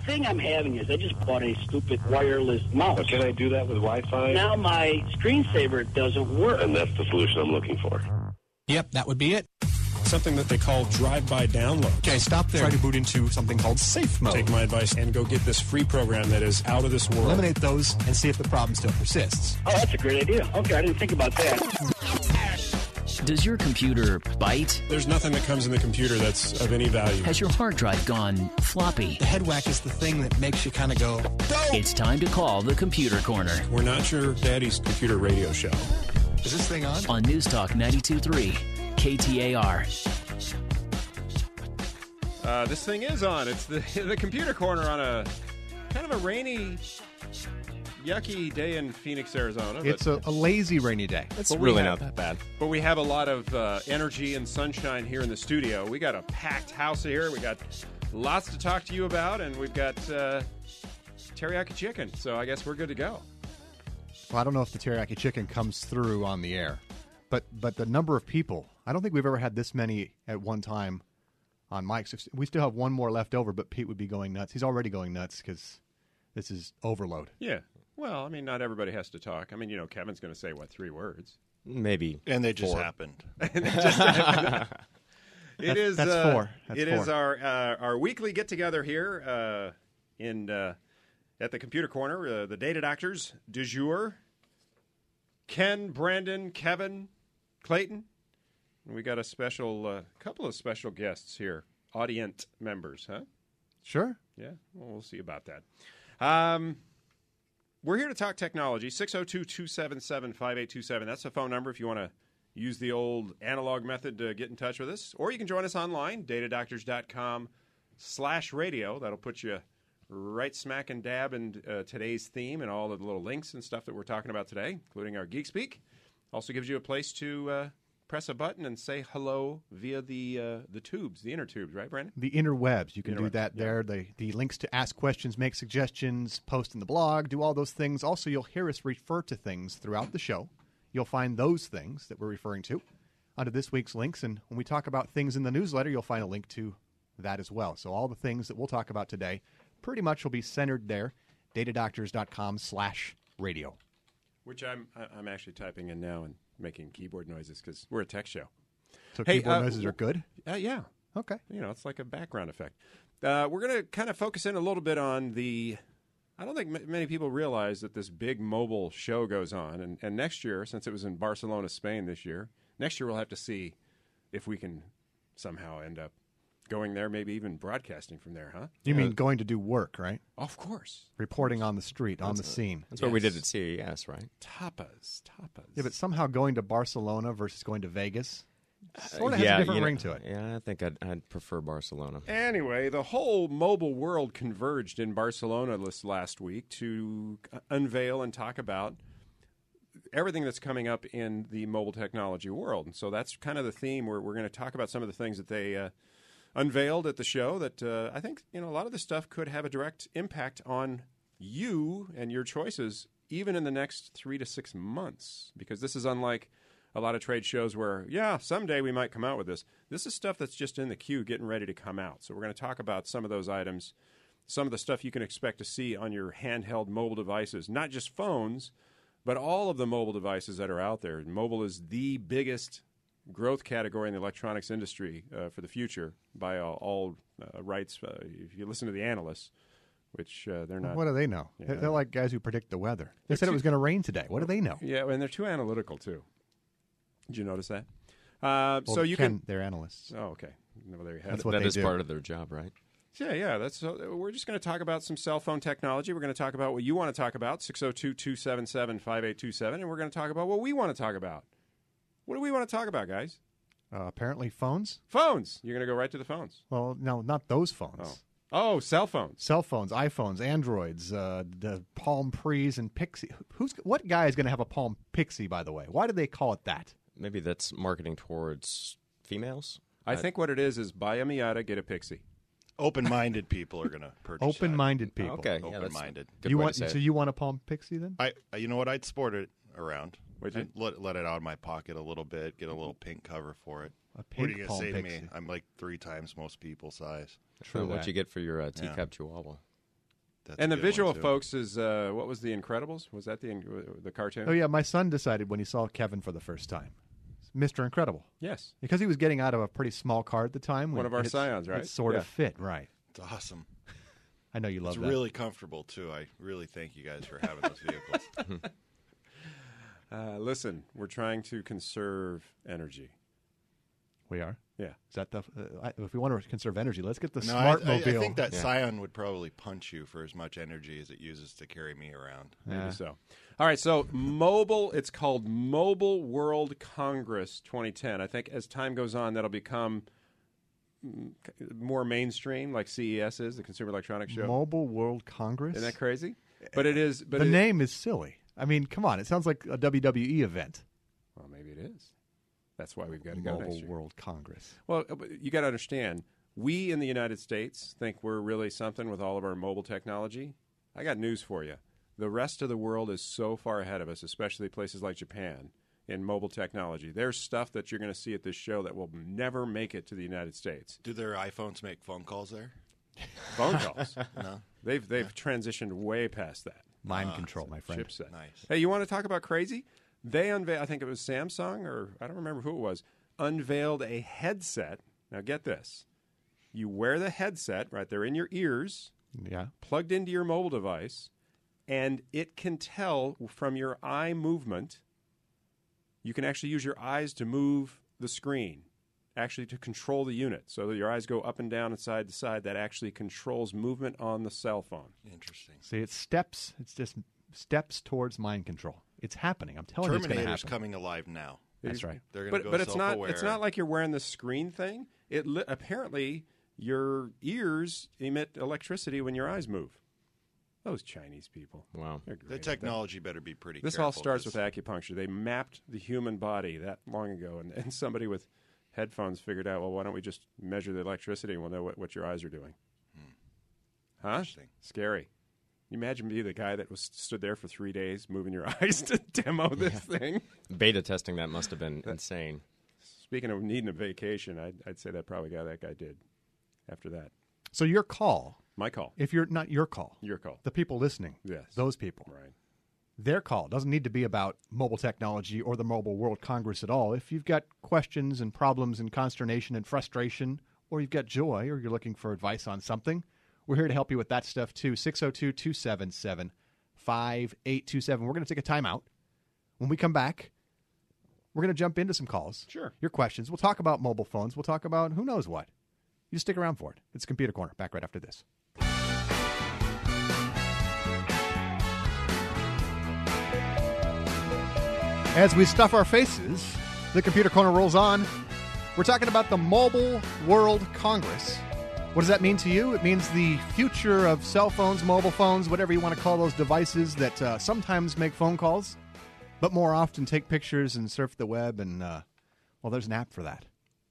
thing I'm having is I just bought a stupid wireless mouse. But can I do that with Wi-Fi? Now my screensaver doesn't work. And that's the solution I'm looking for. Yep, that would be it. Something that they call drive-by download. Okay, stop there. Try to boot into something called safe mode. Take my advice and go get this free program that is out of this world. Eliminate those and see if the problem still persists. Oh, that's a great idea. Okay, I didn't think about that. Does your computer bite? There's nothing that comes in the computer that's of any value. Has your hard drive gone floppy? The head whack is the thing that makes you kind of go, It's time to call the Computer Corner. We're not your daddy's computer radio show. Is this thing on? On News Talk 92.3, KTAR. This thing is on. It's the Computer Corner on a kind of a rainy, yucky day in Phoenix, Arizona. It's a lazy rainy day. It's really not that bad. But we have a lot of energy and sunshine here in the studio. We got a packed house here. We got lots to talk to you about, and we've got teriyaki chicken. So I guess we're good to go. Well, I don't know if the teriyaki chicken comes through on the air, but the number of people, I don't think we've ever had this many at one time on mics. We still have one more left over, but Pete would be going nuts. He's already going nuts because this is overload. Yeah. Well, I mean, not everybody has to talk. I mean, Kevin's going to say, 3 words? Maybe. And they just 4. happened. It is. That's 4. It is our weekly get together here at the Computer Corner. The Data Doctors du jour. Ken, Brandon, Kevin, Clayton. And we got a special couple of special guests here, audience members, huh? Sure. Yeah. Well, we'll see about that. We're here to talk technology. 602-277-5827. That's the phone number if you want to use the old analog method to get in touch with us. Or you can join us online, datadoctors.com/radio. That'll put you right smack and dab in today's theme and all of the little links and stuff that we're talking about today, including our Geek Speak. Also gives you a place to press a button and say hello via the tubes, the inner tubes, right, Brandon? The interwebs. You can do Interwebs, that there. The links to ask questions, make suggestions, post in the blog, do all those things. Also, you'll hear us refer to things throughout the show. You'll find those things that we're referring to under this week's links. And when we talk about things in the newsletter, you'll find a link to that as well. So all the things that we'll talk about today pretty much will be centered there, datadoctors.com/radio. Which I'm actually typing in now and making keyboard noises because we're a tech show. So keyboard noises are good? Yeah. Okay. It's like a background effect. We're going to kind of focus in a little bit on I don't think many people realize that this big mobile show goes on. And next year, since it was in Barcelona, Spain this year, next year we'll have to see if we can somehow end up going there, maybe even broadcasting from there, huh? You mean going to do work, right? Of course. Reporting on the street, on the scene. That's what we did at CES, right? Tapas. Yeah, but somehow going to Barcelona versus going to Vegas sort of has a different ring to it. Yeah, I think I'd prefer Barcelona. Anyway, the whole mobile world converged in Barcelona this last week to unveil and talk about everything that's coming up in the mobile technology world. And so that's kind of the theme. We're going to talk about some of the things that they unveiled at the show that I think a lot of this stuff could have a direct impact on you and your choices even in the next 3 to 6 months, because this is unlike a lot of trade shows where, someday we might come out with this. This is stuff that's just in the queue getting ready to come out. So we're going to talk about some of those items, some of the stuff you can expect to see on your handheld mobile devices, not just phones, but all of the mobile devices that are out there. Mobile is the biggest growth category in the electronics industry for the future by all rights. If you listen to the analysts, which they're not. What do they know? Yeah. They're like guys who predict the weather. They said it was going to rain today. What do they know? Yeah, and they're too analytical too. Did you notice that? Well, so you can. They're analysts. Oh, okay. Well, there you have That's it. what That they is do. part of their job, right? Yeah. We're just going to talk about some cell phone technology. We're going to talk about what you want to talk about, 602-277-5827, and we're going to talk about what we want to talk about. What do we want to talk about, guys? Apparently phones. Phones. You're going to go right to the phones. Well, no, not those phones. Oh, cell phones. Cell phones, iPhones, Androids, the Palm Pre's and Pixie. What guy is going to have a Palm Pixie, by the way? Why do they call it that? Maybe that's marketing towards females. I think what it is buy a Miata, get a Pixie. Open-minded people are going to purchase Open-minded people. Okay, yeah, Open-minded. Good You way want to say so it. you want a Palm Pixie then? You know what? I'd sport it around. Would you? I'd let it out of my pocket a little bit, get a little pink cover for it. A What are pink you going to Palm say to Pixie. me? I'm like 3 times most people's size. True. What'd you get for your teacup chihuahua? That's And a the good one, visual, too. folks, is what was The Incredibles? Was that the cartoon? Oh, yeah, my son decided when he saw Kevin for the first time. Mr. Incredible. Yes. Because he was getting out of a pretty small car at the time. One of our scions, right? It sort of fit, right. It's awesome. I know you love It's that. really comfortable, too. I really thank you guys for having those vehicles. Listen, we're trying to conserve energy. We are? Yeah. Is that the... if we want to conserve energy, let's get the No, smart I mobile. think that Scion would probably punch you for as much energy as it uses to carry me around. Maybe so. All right, so mobile, it's called Mobile World Congress 2010. I think as time goes on, that'll become more mainstream, like CES is, the Consumer Electronics Show. Mobile World Congress? Isn't that crazy? But it is. But the name is silly. I mean, come on. It sounds like a WWE event. Well, maybe it is. That's why we've got to go next Mobile year. World Congress. Well, you got to understand, we in the United States think we're really something with all of our mobile technology. I got news for you. The rest of the world is so far ahead of us, especially places like Japan, in mobile technology. There's stuff that you're going to see at this show that will never make it to the United States. Do their iPhones make phone calls there? Phone calls. No. They've transitioned way past that. Mind control, my friend. Chipset. Nice. Hey, you want to talk about crazy? They unveiled, I think it was Samsung, or I don't remember who it was, unveiled a headset. Now get this. You wear the headset, right? They're in your ears, Yeah. plugged into your mobile device, and it can tell from your eye movement. You can actually use your eyes to move the screen, actually to control the unit. So that your eyes go up and down and side to side. That actually controls movement on the cell phone. Interesting. See, it's steps. It's just steps towards mind control. It's happening. I'm telling you, it's going to Terminator's happen. coming alive now. That's right. They're going to go But it's not. self-aware. It's not like you're wearing the screen thing. Apparently your ears emit electricity when your eyes move. Those Chinese people. Wow. They're great The at technology better be pretty that. This careful. all starts with 'cause acupuncture. They mapped the human body that long ago, and somebody with headphones figured out, well, why don't we just measure the electricity and we'll know what your eyes are doing? Huh? Interesting. Scary. You imagine being the guy that stood there for 3 days moving your eyes to demo this thing. Beta testing that must have been insane. Speaking of needing a vacation, I'd say that probably that guy did after that. So your call, My call. if you're not your call, Your call. the people listening, Yes. those people, Right. their call doesn't need to be about mobile technology or the Mobile World Congress at all. If you've got questions and problems and consternation and frustration, or you've got joy, or you're looking for advice on something, we're here to help you with that stuff too. 602-277-5827. We're going to take a timeout. When we come back, we're going to jump into some calls. Sure. Your questions. We'll talk about mobile phones. We'll talk about who knows what. You just stick around for it. It's Computer Corner. Back right after this. As we stuff our faces, the Computer Corner rolls on. We're talking about the Mobile World Congress. What does that mean to you? It means the future of cell phones, mobile phones, whatever you want to call those devices that sometimes make phone calls, but more often take pictures and surf the web. And, well, there's an app for that.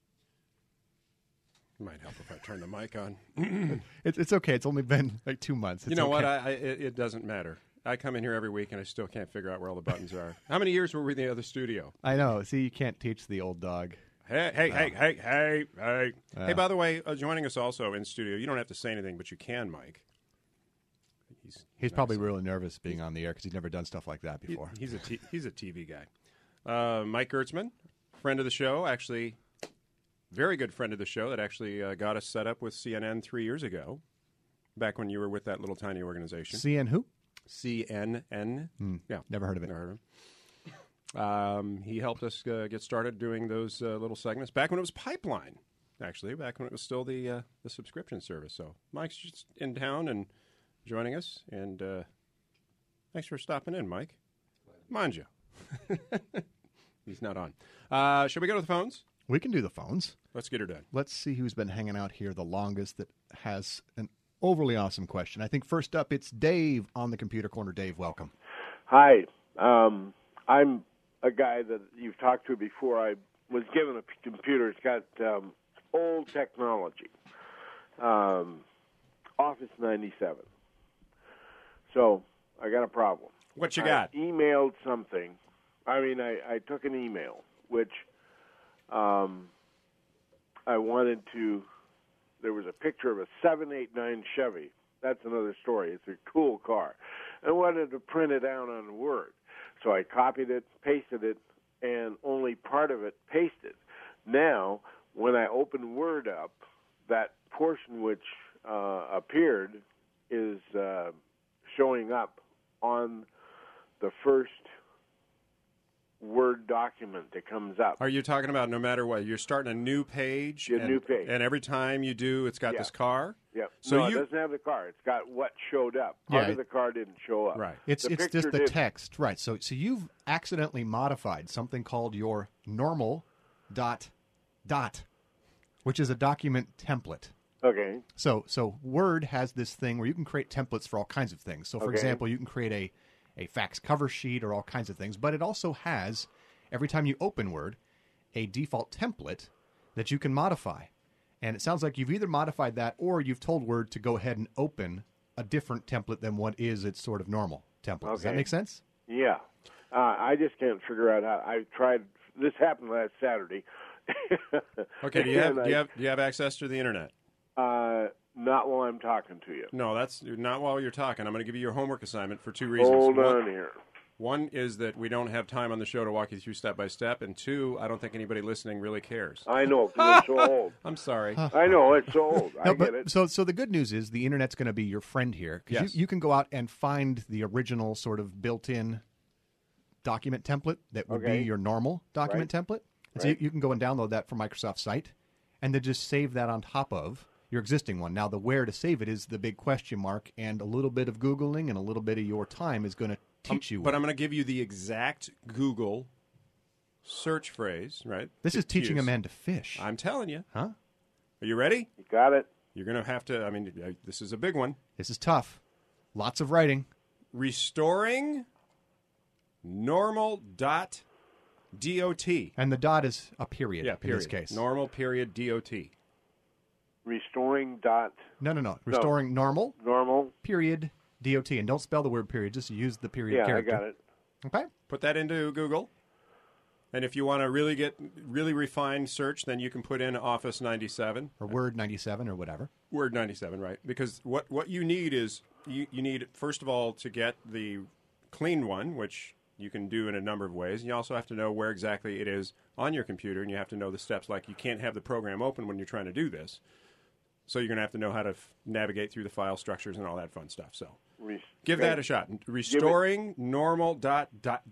It might help if I turn the mic on. It's okay. It's only been like 2 months. You It's know what? okay. It doesn't matter. I come in here every week and I still can't figure out where all the buttons are. How many years were we in the other studio? I know. See, you can't teach the old dog. Hey. Hey, by the way, joining us also in studio, you don't have to say anything, but you can, Mike. He's probably really nervous being on the air because he's never done stuff like that before. He's a TV guy. Mike Gertzman, friend of the show, actually, very good friend of the show that actually got us set up with CNN 3 years ago, back when you were with that little tiny organization. CN who? CNN. Yeah. Never heard of it. Never heard of him. He helped us get started doing those little segments back when it was Pipeline, actually, back when it was still the subscription service. So Mike's just in town and joining us, and thanks for stopping in, Mike. Mind you. He's not on. Should we go to the phones? We can do the phones. Let's get her done. Let's see who's been hanging out here the longest that has an overly awesome question. I think first up, it's Dave on the Computer Corner. Dave, welcome. Hi. I'm a guy that you've talked to before. I was given a computer. It's got old technology, Office 97. So I got a problem. What you got? I emailed something. I took an email, which I wanted to. There was a picture of a 789 Chevy that's another story. It's a cool car. I wanted to print it out on Word. So I copied it, pasted it, and only part of it pasted. Now, when I open Word up, that portion which appeared is showing up on the first Word document that comes up. Are you talking about no matter what? You're starting a new page? New page. And every time you do, it's got this car? Yeah. So no, it doesn't have the car. It's got what showed up. Part of the car didn't show up. Right. It's The just picture the did. text. Right. So you've accidentally modified something called your normal ... which is a document template. Okay. So Word has this thing where you can create templates for all kinds of things. So, for Okay. example, you can create a fax cover sheet or all kinds of things. But it also has, every time you open Word, a default template that you can modify. And it sounds like you've either modified that or you've told Word to go ahead and open a different template than what is its sort of normal template. Does that Okay. make sense? Yeah. I just can't figure out how. I tried. This happened last Saturday. Okay, do you have access to the internet? Not while I'm talking to you. No, that's not while you're talking. I'm going to give you your homework assignment for two reasons. Hold on here. One is that we don't have time on the show to walk you through step by step, and two, I don't think anybody listening really cares. I know, because it's so old. I'm sorry. I know, it's so old. I get it. So the good news is the internet's going to be your friend here. 'Cause Yes. you can go out and find the original sort of built-in document template that would be your normal document template. And so you can go and download that from Microsoft's site and then just save that on top of your existing one. Now, the where to save it is the big question mark, and a little bit of Googling and a little bit of your time is going to teach you. But I'm going to give you the exact Google search phrase, right? This is teaching a use. man to fish. I'm telling you. Huh? Are you ready? You got it. You're going to have to, this is a big one. This is tough. Lots of writing. Restoring normal.dot. And the dot is a period, Yeah, in period. this case. Normal period DOT. Restoring dot. No. Restoring normal Normal. period DOT. And don't spell the word period. Just use the period Yeah, character. I got it. Okay. Put that into Google. And if you want to really refined search, then you can put in Office 97. Or Word 97 or whatever. Word 97, right? Because what you need is, you need, first of all, to get the clean one, which you can do in a number of ways. And you also have to know where exactly it is on your computer, and you have to know the steps. Like, you can't have the program open when you're trying to do this. So you're going to have to know how to navigate through the file structures and all that fun stuff. So give that a shot. Restoring normal.dot.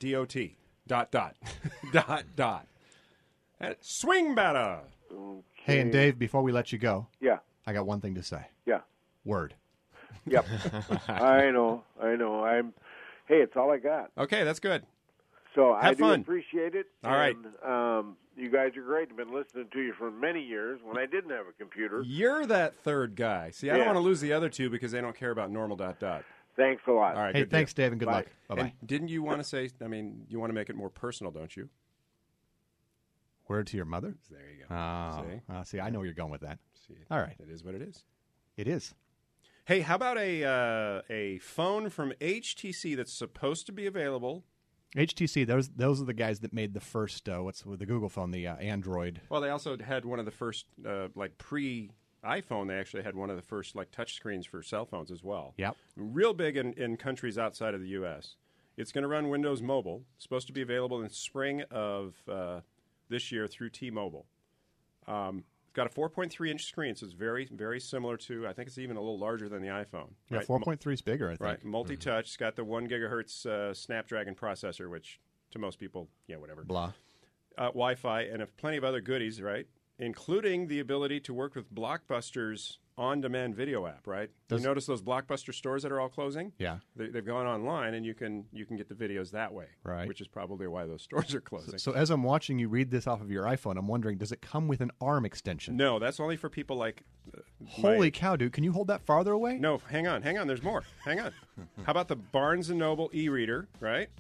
Dot. Swing batter. Okay. Hey, and Dave, before we let you go, Yeah. I got one thing to say. Yeah. Word. Yep. I know. Hey, it's all I got. Okay, that's good. So I Have do fun. appreciate it. All right. You guys are great. I've been listening to you for many years when I didn't have a computer. You're that third guy. See, I don't Yeah. want to lose the other two because they don't care about normal.dot. Thanks a lot. All right. Hey, good thanks, deal. Dave, and good Bye. luck. Bye-bye. And didn't you want to say, you want to make it more personal, don't you? Word to your mother? There you go. Oh, see, I know where you're going with that. See, All right. it is what it is. It is. Hey, how about a phone from HTC that's supposed to be available? HTC, those are the guys that made the first, what's with the Google phone, the Android. Well, they also had one of the first, pre-iPhone, they actually had one of the first, touch screens for cell phones as well. Yep. Real big in countries outside of the U.S. It's going to run Windows Mobile. It's supposed to be available in spring of this year through T-Mobile. It's got a 4.3-inch screen, so it's very, very similar to, I think it's even a little larger than the iPhone. Yeah, right? 4.3 is bigger, I think. Right, multi-touch. It's got the 1 gigahertz Snapdragon processor, which to most people, whatever. Blah. Wi-Fi, and plenty of other goodies, right? Including the ability to work with Blockbuster's on-demand video app, right? You notice those Blockbuster stores that are all closing? Yeah. They've gone online, and you can get the videos that way, Right. Which is probably why those stores are closing. So as I'm watching you read this off of your iPhone, I'm wondering, does it come with an ARM extension? No, that's only for people like... Holy cow, dude. Can you hold that farther away? No, hang on. There's more. Hang on. How about the Barnes & Noble e-reader, right?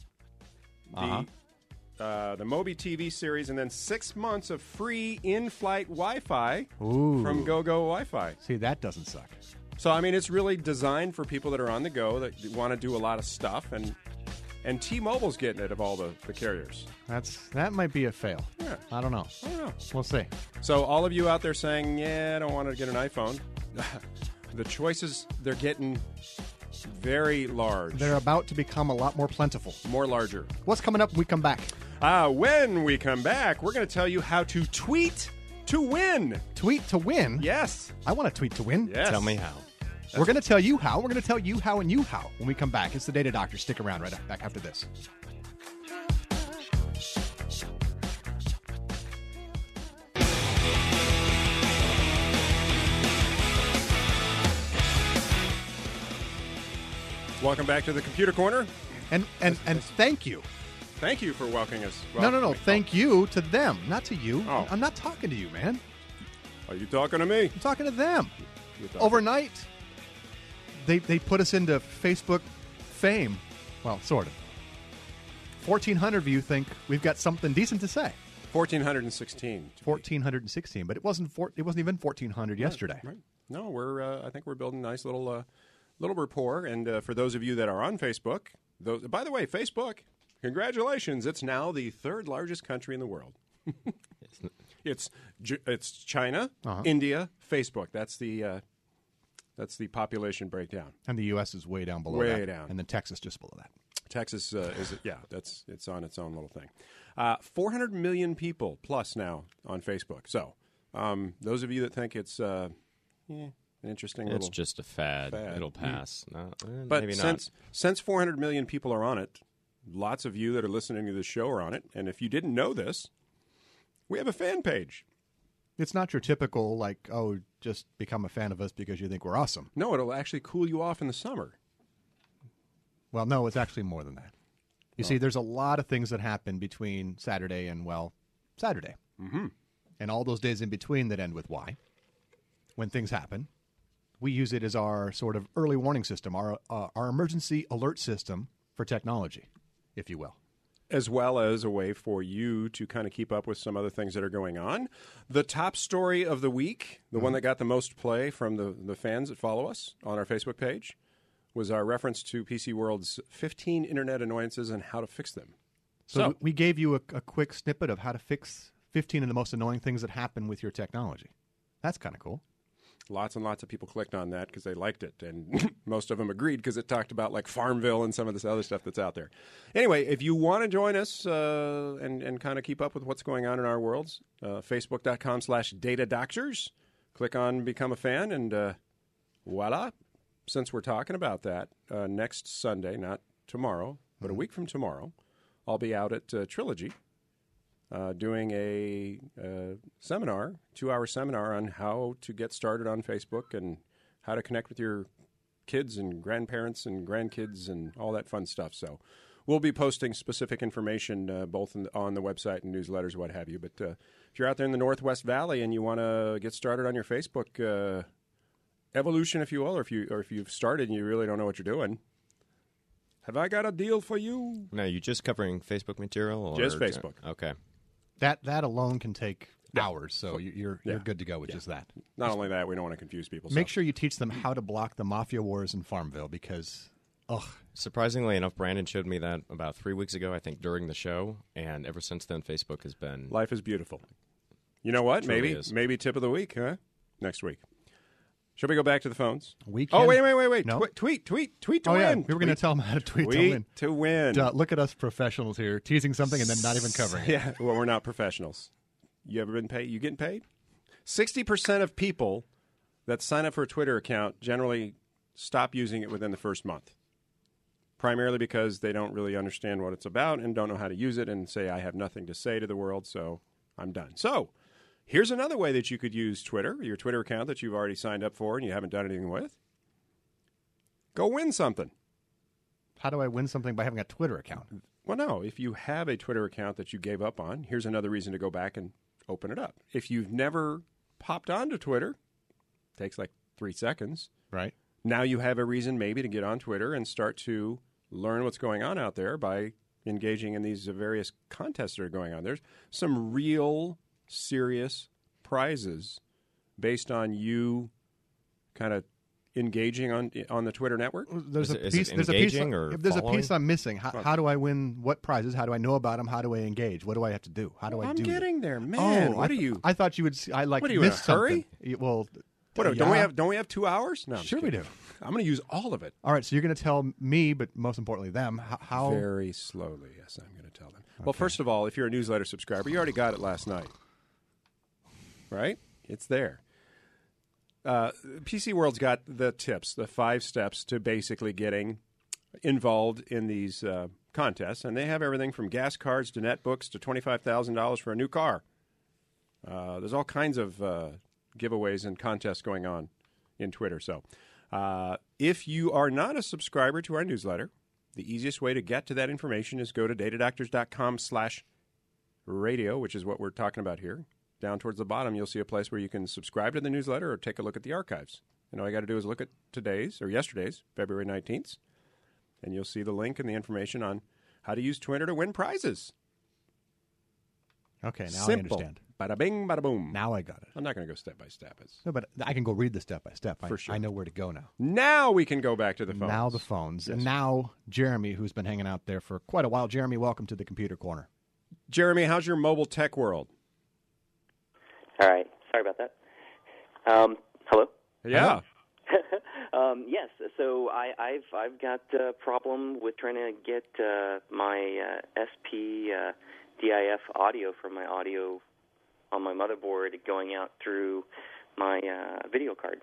The Mobi TV series, and then 6 months of free in-flight Wi-Fi from GoGo Wi-Fi. See, that doesn't suck. So, it's really designed for people that are on the go, that want to do a lot of stuff, and T-Mobile's getting it of all the carriers. That might be a fail. Yeah. I don't know. I don't know. We'll see. So all of you out there saying, I don't want to get an iPhone, The choices, they're getting very large. They're about to become a lot more plentiful. More larger. What's coming up when we come back? When we come back, we're going to tell you how to tweet to win. Tweet to win? Yes. I want to tweet to win. Yes. Tell me how. We're going to tell you how. We're going to tell you how and you how when we come back. It's the Data Doctor. Stick around right back after this. Welcome back to the Computer Corner. And thank you. Thank you for welcoming us. No. Thank you to them, not to you. Oh. I'm not talking to you, man. Are you talking to me? I'm talking to them. You're talking- Overnight, they put us into Facebook fame. Well, sort of. 1,400 of you think we've got something decent to say. 1,416. 1,416, but it wasn't even 1,400 yesterday. Right. No, I think we're building a nice little rapport. And for those of you that are on Facebook, by the way, Facebook, congratulations! It's now the third largest country in the world. It's China, India, Facebook. That's the population breakdown. And the U.S. is way down below that. Way down. And then Texas just below that. Texas it's on its own little thing. 400 million people plus now on Facebook. So those of you that think it's an interesting It's little just a fad. It'll pass. No, but maybe not. since 400 million people are on it, lots of you that are listening to this show are on it. And if you didn't know this, we have a fan page. It's not your typical, just become a fan of us because you think we're awesome. No, it'll actually cool you off in the summer. Well, no, it's actually more than that. You see, there's a lot of things that happen between Saturday and, Saturday. Mm-hmm. And all those days in between that end with Y. When things happen, we use it as our sort of early warning system, our emergency alert system for technology, if you will. As well as a way for you to kind of keep up with some other things that are going on. The top story of the week, the one that got the most play from the fans that follow us on our Facebook page, was our reference to PC World's 15 internet annoyances and how to fix them. So we gave you a quick snippet of how to fix 15 of the most annoying things that happen with your technology. That's kind of cool. Lots and lots of people clicked on that because they liked it, and most of them agreed because it talked about Farmville and some of this other stuff that's out there. Anyway, if you want to join us and kind of keep up with what's going on in our worlds, facebook.com/datadoctors. Click on Become a Fan, and voila. Since we're talking about that, next Sunday, not tomorrow, but a week from tomorrow, I'll be out at Trilogy doing a seminar, 2-hour seminar on how to get started on Facebook and how to connect with your kids and grandparents and grandkids and all that fun stuff. So we'll be posting specific information both on the website and newsletters, what have you. But if you're out there in the Northwest Valley and you want to get started on your Facebook evolution, if you will, or if you've started and you really don't know what you're doing, have I got a deal for you? No, you just covering Facebook material? Or Just Facebook. Okay. That alone can take hours, so you're good to go with just that. Not only that, we don't want to confuse people. Make sure you teach them how to block the mafia wars in Farmville because, surprisingly enough, Brandon showed me that about 3 weeks ago, I think, during the show, and ever since then, Facebook has been... Life is beautiful. You know what? Truly Maybe tip of the week, huh? Next week. Should we go back to the phones? We can. Oh, wait. No. Tweet to win. Yeah. We were going to tell them how to tweet to win. To win. Look at us professionals here, teasing something and then not even covering it. Yeah, well, we're not professionals. You ever been paid? You getting paid? 60% of people that sign up for a Twitter account generally stop using it within the first month, primarily because they don't really understand what it's about and don't know how to use it and say, I have nothing to say to the world, so I'm done. So here's another way that you could use Twitter, your Twitter account that you've already signed up for and you haven't done anything with. Go win something. How do I win something by having a Twitter account? Well, no. If you have a Twitter account that you gave up on, here's another reason to go back and open it up. If you've never popped onto Twitter, it takes 3 seconds. Right. Now you have a reason maybe to get on Twitter and start to learn what's going on out there by engaging in these various contests that are going on. There's some real serious prizes based on you kind of engaging on the Twitter network. There's a piece I'm missing. How do I win? What prizes? How do I know about them? How do I engage? What do I have to do? How do I do? I'm getting there, man. I thought you would. What are you in a hurry? Well, What, don't we have 2 hours? No, I'm Sure we do. I'm going to use all of it. All right, so you're going to tell me, but most importantly them, how... Very slowly, yes, I'm going to tell them. Okay. Well, first of all, if you're a newsletter subscriber, you already got it last night. Right? It's there. PC World's got the tips, the 5 steps to basically getting involved in these contests, and they have everything from gas cards to netbooks to $25,000 for a new car. There's all kinds of giveaways and contests going on in Twitter. So if you are not a subscriber to our newsletter, the easiest way to get to that information is go to datadoctors.com/radio, which is what we're talking about here. Down towards the bottom, you'll see a place where you can subscribe to the newsletter or take a look at the archives. And all you got to do is look at today's or yesterday's, February 19th, and you'll see the link and the information on how to use Twitter to win prizes. Okay, now Simple. I understand. Bada bing, bada boom. Now I got it. I'm not going to go step by step. No, but I can go read the step by step. For sure. I know where to go now. Now we can go back to the phones. Now the phones. Yes. And now Jeremy, who's been hanging out there for quite a while. Jeremy, welcome to the Computer Corner. Jeremy, how's your mobile tech world? All right. Sorry about that. Hello? Yeah. Yes. So I've got a problem with trying to get my SP DIF audio from my audio on my motherboard going out through my video card.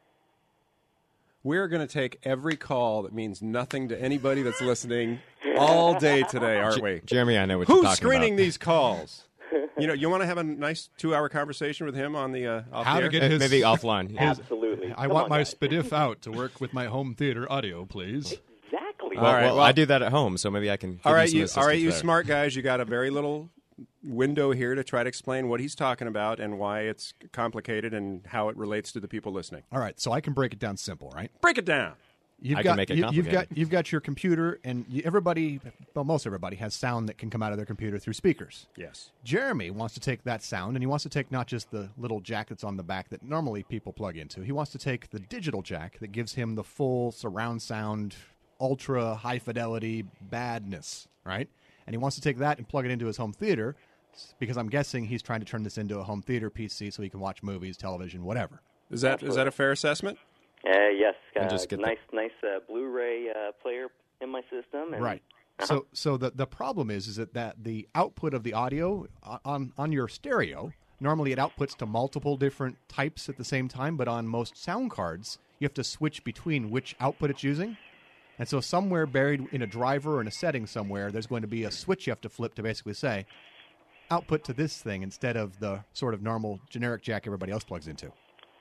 We're going to take every call that means nothing to anybody that's listening all day today, aren't we? Jeremy, I know what you're talking about. Who's screening these calls? You want to have a nice 2-hour conversation with him on the off How the to air? get his... Maybe offline. Absolutely. I want my SPDIF out to work with my home theater audio, please. Exactly. Well, well, I do that at home, so maybe I can. All right, you you smart guys. You got a very little window here to try to explain what he's talking about and why it's complicated and how it relates to the people listening. All right, so I can break it down simple, right? Break it down. I can make it complicated. You've got your computer, and most everybody has sound that can come out of their computer through speakers. Yes. Jeremy wants to take that sound, and he wants to take not just the little jack that's on the back that normally people plug into. He wants to take the digital jack that gives him the full surround sound, ultra high fidelity badness, right? And he wants to take that and plug it into his home theater, because I'm guessing he's trying to turn this into a home theater PC so he can watch movies, television, whatever. Is that a fair assessment? Yes. Just get nice Blu-ray player in my system. And, right. So the problem is that the output of the audio on your stereo, normally it outputs to multiple different types at the same time, but on most sound cards, you have to switch between which output it's using. And so somewhere buried in a driver or in a setting somewhere, there's going to be a switch you have to flip to basically say, output to this thing instead of the sort of normal generic jack everybody else plugs into.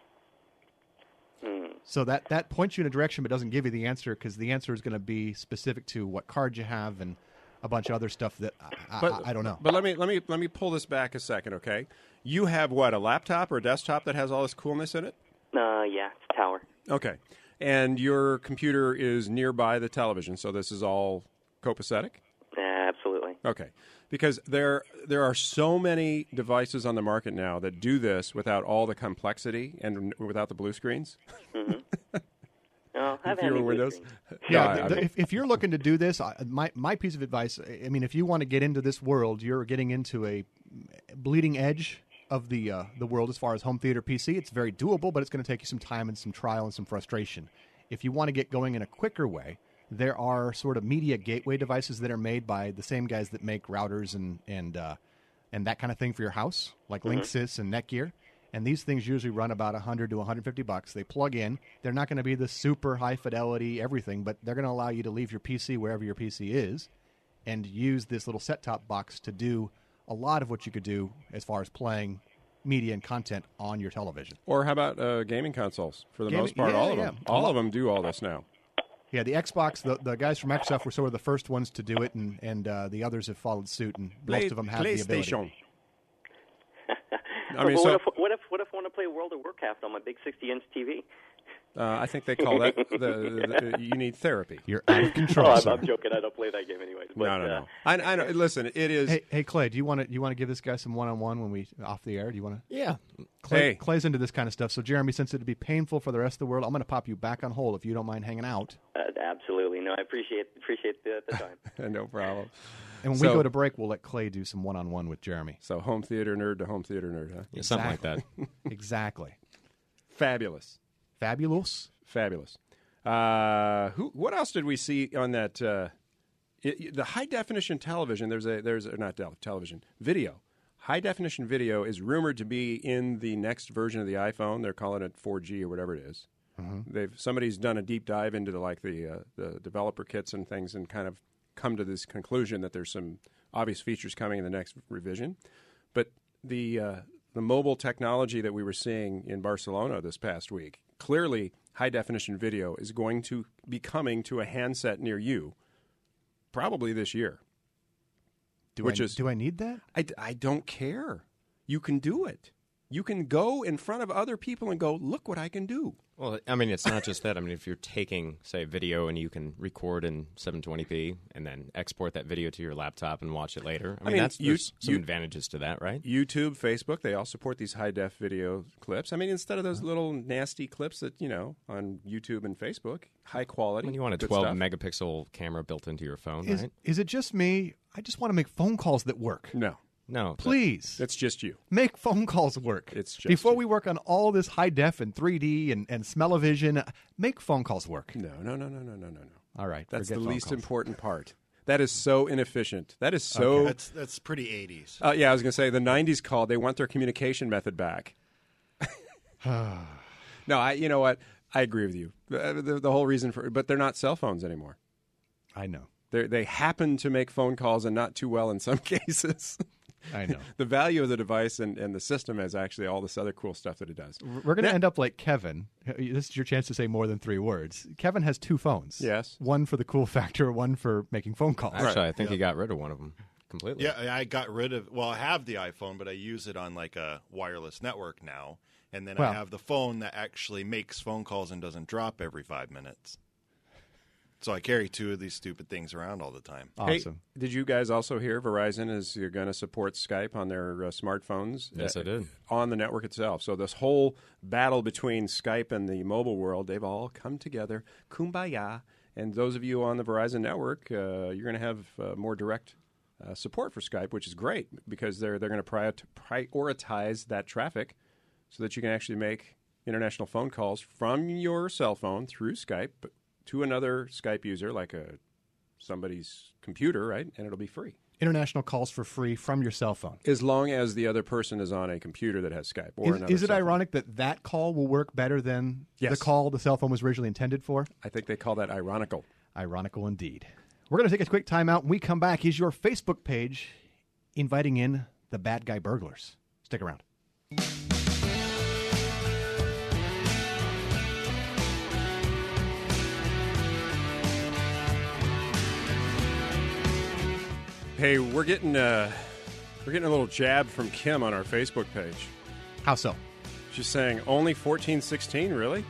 So that points you in a direction but doesn't give you the answer, because the answer is going to be specific to what card you have and a bunch of other stuff that I don't know. But let me pull this back a second, okay? You have what, a laptop or a desktop that has all this coolness in it? Yeah, it's a tower. Okay. And your computer is nearby the television, so this is all copacetic? Absolutely. Okay. Because there are so many devices on the market now that do this without all the complexity and without the blue screens. Mm-hmm. No, I haven't Fewer any blue windows. screens. Yeah, if you're looking to do this, my piece of advice, I mean, if you want to get into this world, you're getting into a bleeding edge of the world as far as home theater PC. It's very doable, but it's going to take you some time and some trial and some frustration. If you want to get going in a quicker way, there are sort of media gateway devices that are made by the same guys that make routers and that kind of thing for your house, like Linksys and Netgear. And these things usually run about $100 to $150. They plug in. They're not going to be the super high fidelity everything, but they're going to allow you to leave your PC wherever your PC is and use this little set-top box to do a lot of what you could do as far as playing media and content on your television. Or how about gaming consoles? For the most part, all of them. All of them do all this now. Yeah, the Xbox, the guys from Microsoft were sort of the first ones to do it, and the others have followed suit, and most of them have the ability. I mean, what if I want to play World of Warcraft on my big 60-inch TV? I think they call that you need therapy. You're out of control. I'm joking. I don't play that game anyways. But, no. I know. Listen, it is. Hey, Clay, do you want to give this guy some one-on-one when we off the air? Do you want to? Yeah. Clay's into this kind of stuff. So, Jeremy, since it'd be painful for the rest of the world, I'm going to pop you back on hold if you don't mind hanging out. Absolutely. No, I appreciate the time. No problem. And when we go to break, we'll let Clay do some one-on-one with Jeremy. So home theater nerd to home theater nerd, huh? Yeah, something like that. Exactly. Fabulous. Fabulous. What else did we see on that? The high definition television. Television video. High definition video is rumored to be in the next version of the iPhone. They're calling it 4G or whatever it is. Somebody's done a deep dive into the developer kits and things, and kind of come to this conclusion that there's some obvious features coming in the next revision. But the mobile technology that we were seeing in Barcelona this past week, clearly high definition video is going to be coming to a handset near you, probably this year. Do I need that? I don't care. You can do it. You can go in front of other people and go, look what I can do. Well, I mean, it's not just that. I mean, if you're taking, say, video and you can record in 720p and then export that video to your laptop and watch it later, I mean there's some advantages to that, right? YouTube, Facebook, they all support these high-def video clips. I mean, instead of those little nasty clips that, on YouTube and Facebook, high quality. I mean, you want a 12-megapixel camera built into your phone, right? Is it just me? I just want to make phone calls that work. No, please. It's just you. Make phone calls work. It's just before you. we work on all this high def and 3D and smell-o-vision. Make phone calls work. No. All right, that's the phone least calls. important part. That is so inefficient. That is so. Okay. That's pretty 80s. Yeah, I was going to say the 90s called. They want their communication method back. No, you know what? I agree with you. The whole reason but they're not cell phones anymore. I know. They happen to make phone calls and not too well in some cases. I know. The value of the device and the system is actually all this other cool stuff that it does. We're going to end up like Kevin. This is your chance to say more than 3 words. Kevin has 2 phones. Yes. One for the cool factor, one for making phone calls. Actually, I think he got rid of one of them completely. Yeah, I got rid of. Well, I have the iPhone, but I use it on like a wireless network now, and then I have the phone that actually makes phone calls and doesn't drop every 5 minutes. So I carry 2 of these stupid things around all the time. Awesome. Hey, did you guys also hear Verizon is going to support Skype on their smartphones? Yes, I did. On the network itself. So this whole battle between Skype and the mobile world, they've all come together. Kumbaya. And those of you on the Verizon network, you're going to have more direct support for Skype, which is great because they're going to prioritize that traffic so that you can actually make international phone calls from your cell phone through Skype to another Skype user, like somebody's computer, right? And it'll be free. International calls for free from your cell phone. As long as the other person is on a computer that has Skype. Or Is it ironic that call will work better than the call the cell phone was originally intended for? I think they call that ironical. Ironical indeed. We're going to take a quick time out. When we come back, is your Facebook page inviting in the bad guy burglars. Stick around. Hey, we're getting a little jab from Kim on our Facebook page. How so? She's saying only 1416, really?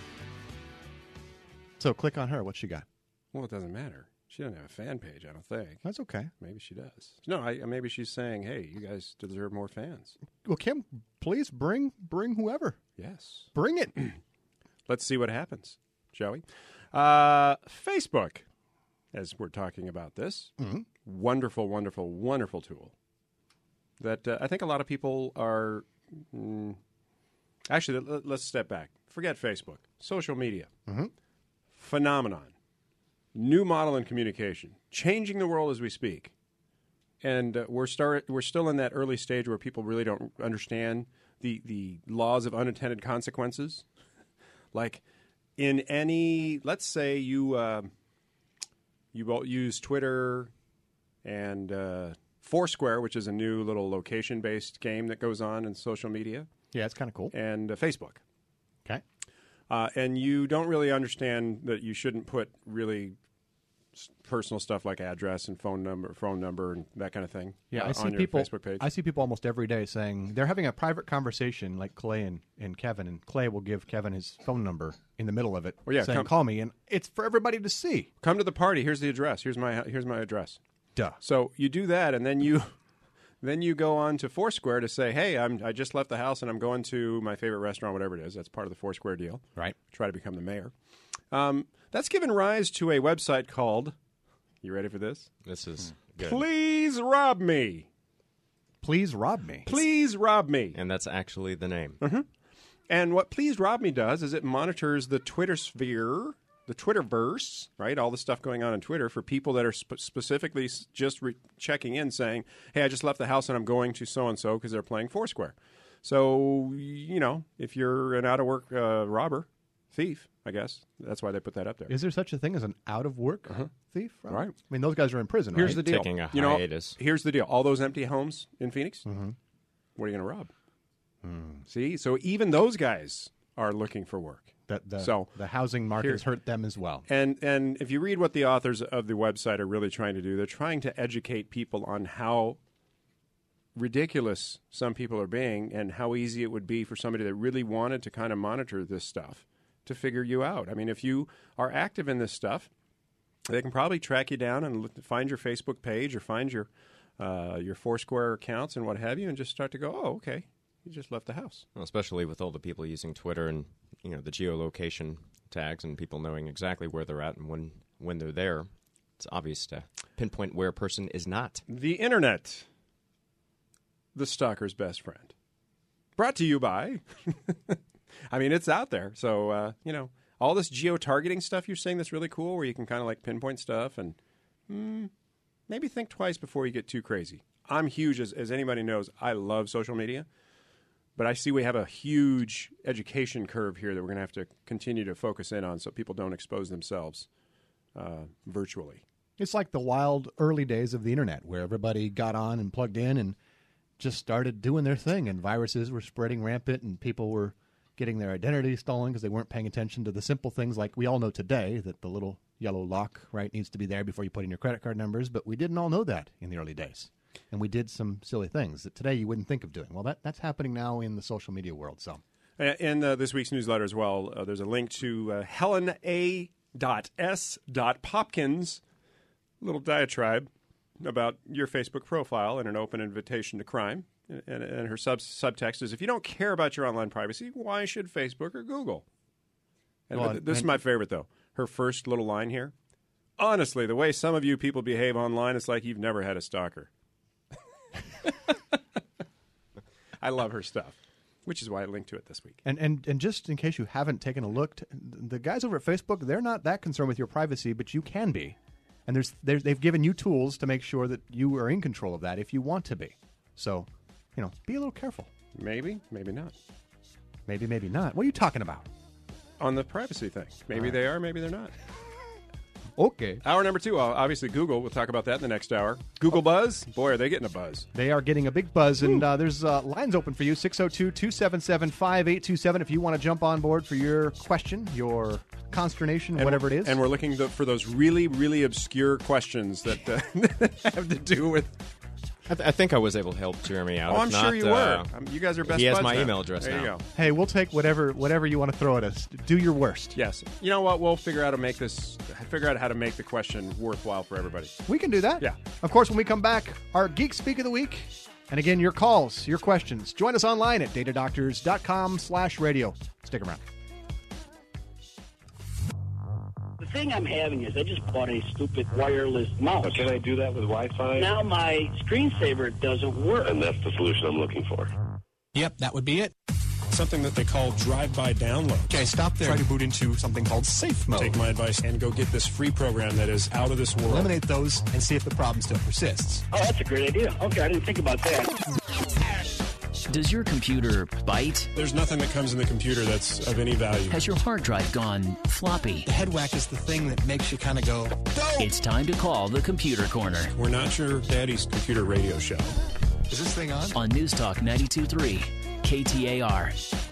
So click on her. What she got? Well, it doesn't matter. She doesn't have a fan page, I don't think. That's okay. Maybe she does. No, maybe she's saying, hey, you guys deserve more fans. Well, Kim, please bring whoever. Yes. Bring it. Let's see what happens, shall we? Facebook, as we're talking about this. Mm-hmm. Wonderful, wonderful, wonderful tool that I think a lot of people are... Actually, let's step back. Forget Facebook. Social media. Mm-hmm. Phenomenon. New model in communication. Changing the world as we speak. And we're still in that early stage where people really don't understand the laws of unintended consequences. Like in any... Let's say you use Twitter and Foursquare, which is a new little location-based game that goes on in social media. Yeah, it's kind of cool. And Facebook. Okay. And you don't really understand that you shouldn't put really personal stuff like address and phone number and that kind of thing. Yeah, I see on your people. Facebook page. I see people almost every day saying they're having a private conversation, like Clay and Kevin, and Clay will give Kevin his phone number in the middle of it, saying, "Call me," and it's for everybody to see. Come to the party. Here's the address. Here's my address. Duh. So you do that, and then you go on to Foursquare to say, "Hey, I just left the house and I'm going to my favorite restaurant, whatever it is." That's part of the Foursquare deal. Right. Try to become the mayor. That's given rise to a website called. You ready for this? This is good. Please rob me. Please rob me. Please rob me. And that's actually the name. Mm-hmm. And what Please Rob Me does is it monitors the Twitter sphere, the Twitterverse, right? All the stuff going on Twitter for people that are specifically just checking in saying, hey, I just left the house and I'm going to so-and-so because they're playing Foursquare. So, if you're an out-of-work robber, thief, I guess, that's why they put that up there. Is there such a thing as an out-of-work thief? Right. I mean, those guys are in prison, Here's right? the deal. Taking a hiatus. Here's the deal. All those empty homes in Phoenix, what are you going to rob? See? So even those guys are looking for work. So the housing market has hurt them as well. And if you read what the authors of the website are really trying to do, they're trying to educate people on how ridiculous some people are being and how easy it would be for somebody that really wanted to kind of monitor this stuff to figure you out. I mean, if you are active in this stuff, they can probably track you down and find your Facebook page or find your Foursquare accounts and what have you and just start to go, oh, okay, you just left the house. Well, especially with all the people using Twitter and the geolocation tags and people knowing exactly where they're at and when they're there, it's obvious to pinpoint where a person is not. The Internet, the stalker's best friend. Brought to you by, I mean, it's out there. So, all this geo-targeting stuff you're saying that's really cool where you can kind of like pinpoint stuff and maybe think twice before you get too crazy. I'm huge, as anybody knows, I love social media. But I see we have a huge education curve here that we're going to have to continue to focus in on so people don't expose themselves virtually. It's like the wild early days of the Internet where everybody got on and plugged in and just started doing their thing, and viruses were spreading rampant and people were getting their identity stolen because they weren't paying attention to the simple things like we all know today that the little yellow lock, right, needs to be there before you put in your credit card numbers, but we didn't all know that in the early days. And we did some silly things that today you wouldn't think of doing. Well, that's happening now in the social media world. So, in this week's newsletter as well, there's a link to Helen A.S. Popkins' little diatribe about your Facebook profile and an open invitation to crime. And her subtext is, if you don't care about your online privacy, why should Facebook or Google? And this is my favorite, though. Her first little line here. Honestly, the way some of you people behave online, it's like you've never had a stalker. I love her stuff, which is why I linked to it this week. And just in case you haven't taken a look, the guys over at Facebook, they're not that concerned with your privacy, but you can be. And they've given you tools to make sure that you are in control of that if you want to be. So, be a little careful. Maybe, maybe not. Maybe not. What are you talking about? On the privacy thing. Maybe they are, maybe they're not. Okay. Hour number 2, obviously Google. We'll talk about that in the next hour. Google Buzz. Boy, are they getting a buzz. They are getting a big buzz, and there's lines open for you, 602-277-5827 if you want to jump on board for your question, your consternation, whatever it is. And we're looking for those really, really obscure questions that have to do with... I think I was able to help Jeremy out. Oh, I'm sure you were. You guys are best buds. He has my now. email address there now. You go. Hey, we'll take whatever you want to throw at us. Do your worst. Yes. You know what? We'll figure out how to make the question worthwhile for everybody. We can do that. Yeah. Of course, when we come back, our Geek Speak of the Week. And again, your calls, your questions. Join us online at datadoctors.com/radio. Stick around. The thing I'm having is I just bought a stupid wireless mouse. Can I do that with Wi-Fi? Now my screensaver doesn't work. And that's the solution I'm looking for. Yep, that would be it. Something that they call drive-by download. Okay, stop there. Try to boot into something called safe mode. Take my advice and go get this free program that is out of this world. Eliminate those and see if the problem still persists. Oh, that's a great idea. Okay, I didn't think about that. Does your computer bite? There's nothing that comes in the computer that's of any value. Has your hard drive gone floppy? The head whack is the thing that makes you kind of go, no! It's time to call the Computer Corner. We're not your daddy's computer radio show. Is this thing on? On News Talk 92.3, KTAR.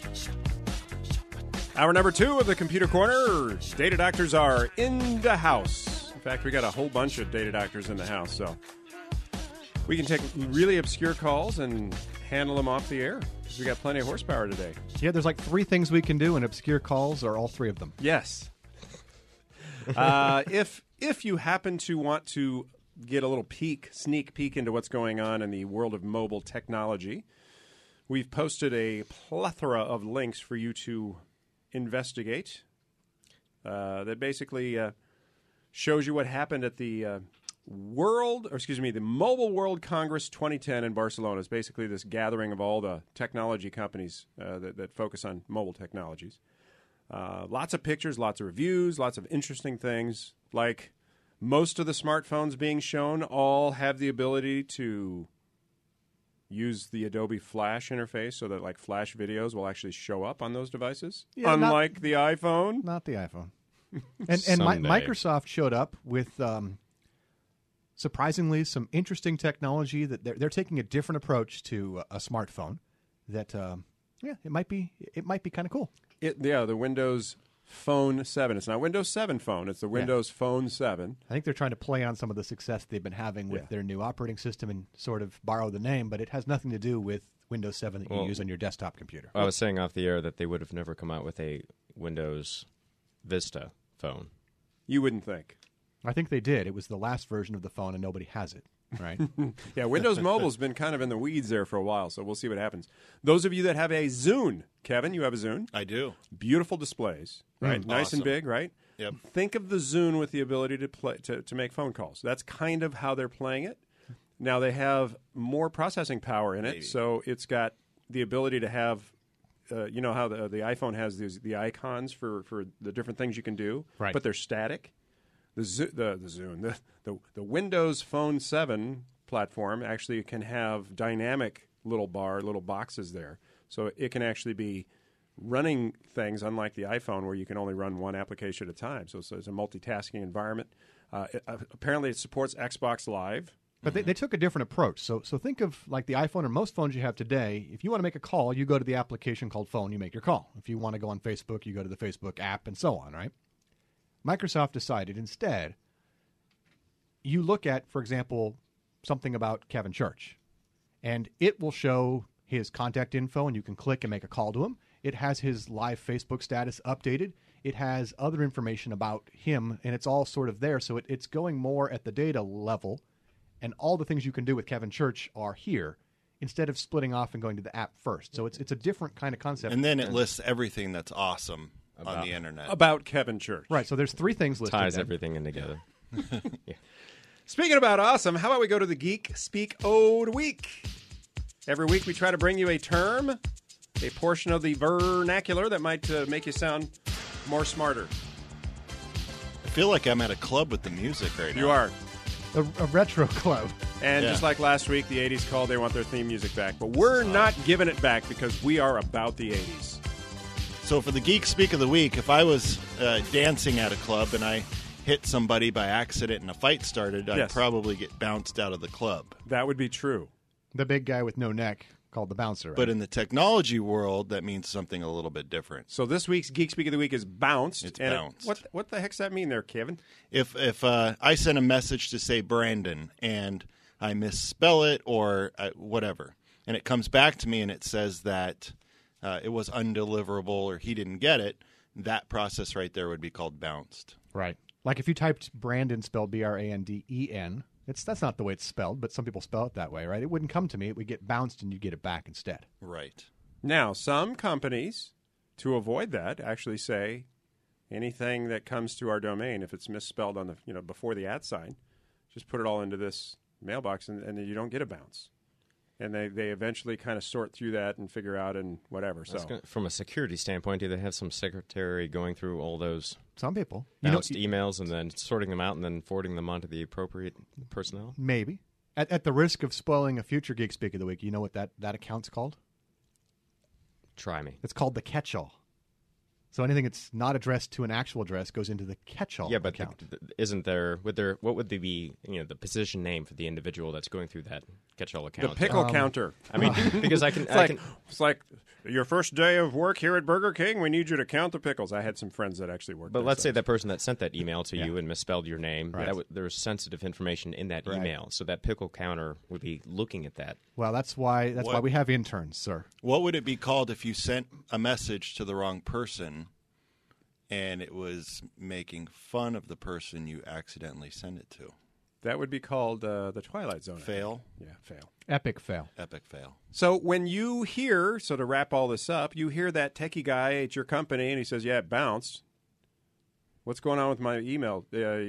Hour number 2 of the Computer Corner. Data doctors are in the house. In fact, we got a whole bunch of data doctors in the house, so we can take really obscure calls and handle them off the air because we got plenty of horsepower today. Yeah, there's like 3 things we can do, and obscure calls are all 3 of them. Yes. If you happen to want to get a little sneak peek into what's going on in the world of mobile technology, we've posted a plethora of links for you to investigate that basically shows you what happened at the the Mobile World Congress 2010 in Barcelona. Is basically this gathering of all the technology companies that focus on mobile technologies. Lots of pictures, lots of reviews, lots of interesting things. Like most of the smartphones being shown all have the ability to use the Adobe Flash interface so that like Flash videos will actually show up on those devices, unlike the iPhone. Not the iPhone. And Microsoft showed up with surprisingly some interesting technology that they're taking a different approach to a smartphone. That it might be kind of cool. The Windows Phone 7. It's not Windows 7 Phone. It's the Windows Phone 7. I think they're trying to play on some of the success they've been having with their new operating system and sort of borrow the name, but it has nothing to do with Windows 7 that you use on your desktop computer. I was saying off the air that they would have never come out with a Windows Vista phone. You wouldn't think. I think they did. It was the last version of the phone, and nobody has it. Right? Yeah, Windows Mobile's been kind of in the weeds there for a while, so we'll see what happens. Those of you that have a Zune, Kevin, you have a Zune? I do. Beautiful displays, right? Nice awesome. and big, right? Yep. Think of the Zune with the ability to make phone calls. That's kind of how they're playing it. Now they have more processing power in it, so it's got the ability to have, you know how the iPhone has the icons for the different things you can do, right? But they're static. The Windows Phone 7 platform actually can have dynamic little boxes there. So it can actually be running things unlike the iPhone where you can only run one application at a time. So it's a multitasking environment. Apparently it supports Xbox Live. But they took a different approach. So think of like the iPhone or most phones you have today. If you want to make a call, you go to the application called Phone, you make your call. If you want to go on Facebook, you go to the Facebook app and so on, right? Microsoft decided instead, you look at, for example, something about Kevin Church, and it will show his contact info, and you can click and make a call to him. It has his live Facebook status updated. It has other information about him, and it's all sort of there. So it's going more at the data level, and all the things you can do with Kevin Church are here instead of splitting off and going to the app first. So it's a different kind of concept. And then it lists everything that's awesome on the internet about Kevin Church. Right, so there's 3 things listed. Ties everything in together. Yeah. Speaking about awesome, how about we go to the Geek Speak Ode Week? Every week we try to bring you a term, a portion of the vernacular that might make you sound more smarter. I feel like I'm at a club with the music right now. You are. A retro club. And just like last week, the 80s called, they want their theme music back. But we're not giving it back because we are about the 80s. So for the Geek Speak of the Week, if I was dancing at a club and I hit somebody by accident and a fight started, I'd probably get bounced out of the club. That would be true. The big guy with no neck called the bouncer. Right? But in the technology world, that means something a little bit different. So this week's Geek Speak of the Week is bounced. It's bounced. What the heck's that mean there, Kevin? If I send a message to, say, Brandon, and I misspell it or whatever, and it comes back to me and it says that it was undeliverable or he didn't get it, that process right there would be called bounced. Right. Like if you typed Brandon spelled Branden, that's not the way it's spelled, but some people spell it that way, right? It wouldn't come to me. It would get bounced and you'd get it back instead. Right. Now, some companies, to avoid that, actually say anything that comes to our domain, if it's misspelled on the before the @ sign, just put it all into this mailbox and you don't get a bounce. And they eventually kind of sort through that and figure out and whatever. So, from a security standpoint, do they have some secretary going through all those some people bounced emails and then sorting them out and then forwarding them on to the appropriate personnel? Maybe. At the risk of spoiling a future Geek Speak of the Week, you know what that account's called? Try me. It's called the catch-all. So anything that's not addressed to an actual address goes into the catch-all account. Isn't there? What would be the position name for the individual that's going through that catch-all account? The pickle counter. I mean, because it's like your first day of work here at Burger King. We need you to count the pickles. I had some friends that actually worked. But let's say that person that sent that email to you and misspelled your name. Right. There's sensitive information in that email, so that pickle counter would be looking at that. Well, that's why we have interns, sir. What would it be called if you sent a message to the wrong person and it was making fun of the person you accidentally sent it to? That would be called the Twilight Zone. Fail? Yeah, fail. Epic fail. Epic fail. So when you hear, so to wrap all this up, you hear that techie guy at your company and he says, yeah, it bounced. What's going on with my email?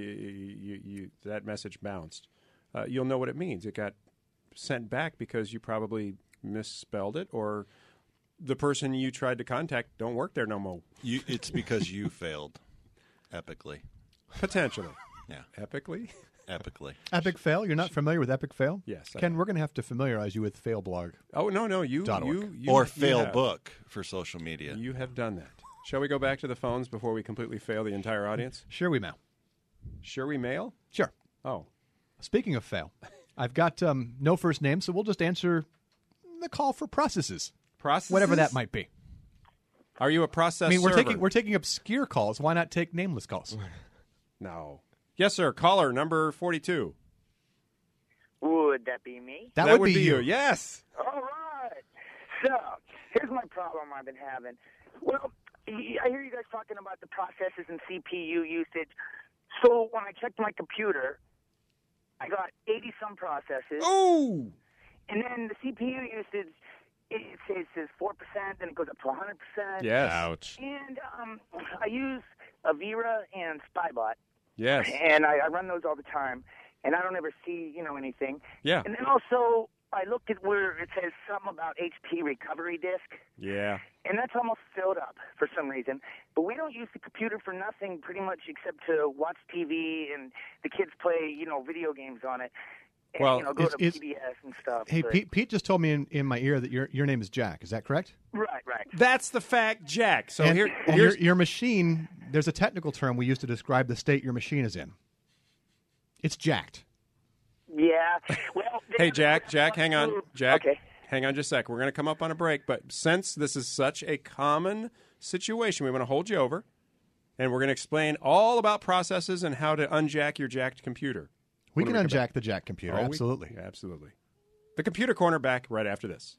That message bounced. You'll know what it means. It got sent back because you probably misspelled it, or the person you tried to contact don't work there no more. It's because you failed epically. Potentially. Yeah. Epically? Epically. Epic Fail? You're not familiar with Epic Fail? Yes. Ken, we're going to have to familiarize you with Failblog. Oh, no. Or Failbook for social media. You have done that. Shall we go back to the phones before we completely fail the entire audience? Sure we mail. Sure we mail? Sure. Oh. Speaking of fail, I've got no first name, so we'll just answer the call for processes. Processes? Whatever that might be. Are you a process I mean, server? we're taking obscure calls. Why not take nameless calls? No. Yes, sir. Caller number 42. Would that be me? That would be you. Yes. All right. So, here's my problem I've been having. Well, I hear you guys talking about the processors and CPU usage. So, when I checked my computer, I got 80-some processors. Oh! And then the CPU usage, it says 4%, then it goes up to 100%. Yes. Ouch. And I use Avira and Spybot. Yes. And I run those all the time, and I don't ever see, anything. Yeah. And then also, I looked at where it says something about HP recovery disk. Yeah. And that's almost filled up for some reason. But we don't use the computer for nothing pretty much except to watch TV, and the kids play, video games on it. And, well, go to PBS and stuff. Hey, but... Pete just told me in my ear that your name is Jack. Is that correct? Right. That's the fact, Jack. So and here's your machine, there's a technical term we use to describe the state your machine is in. It's jacked. Yeah. Well, hey, Jack, hang on. Jack, okay. Hang on just a sec. We're going to come up on a break, but since this is such a common situation, we want to hold you over, and we're going to explain all about processes and how to unjack your jacked computer. We can unjack the jack computer, absolutely. Absolutely. The Computer Corner back right after this.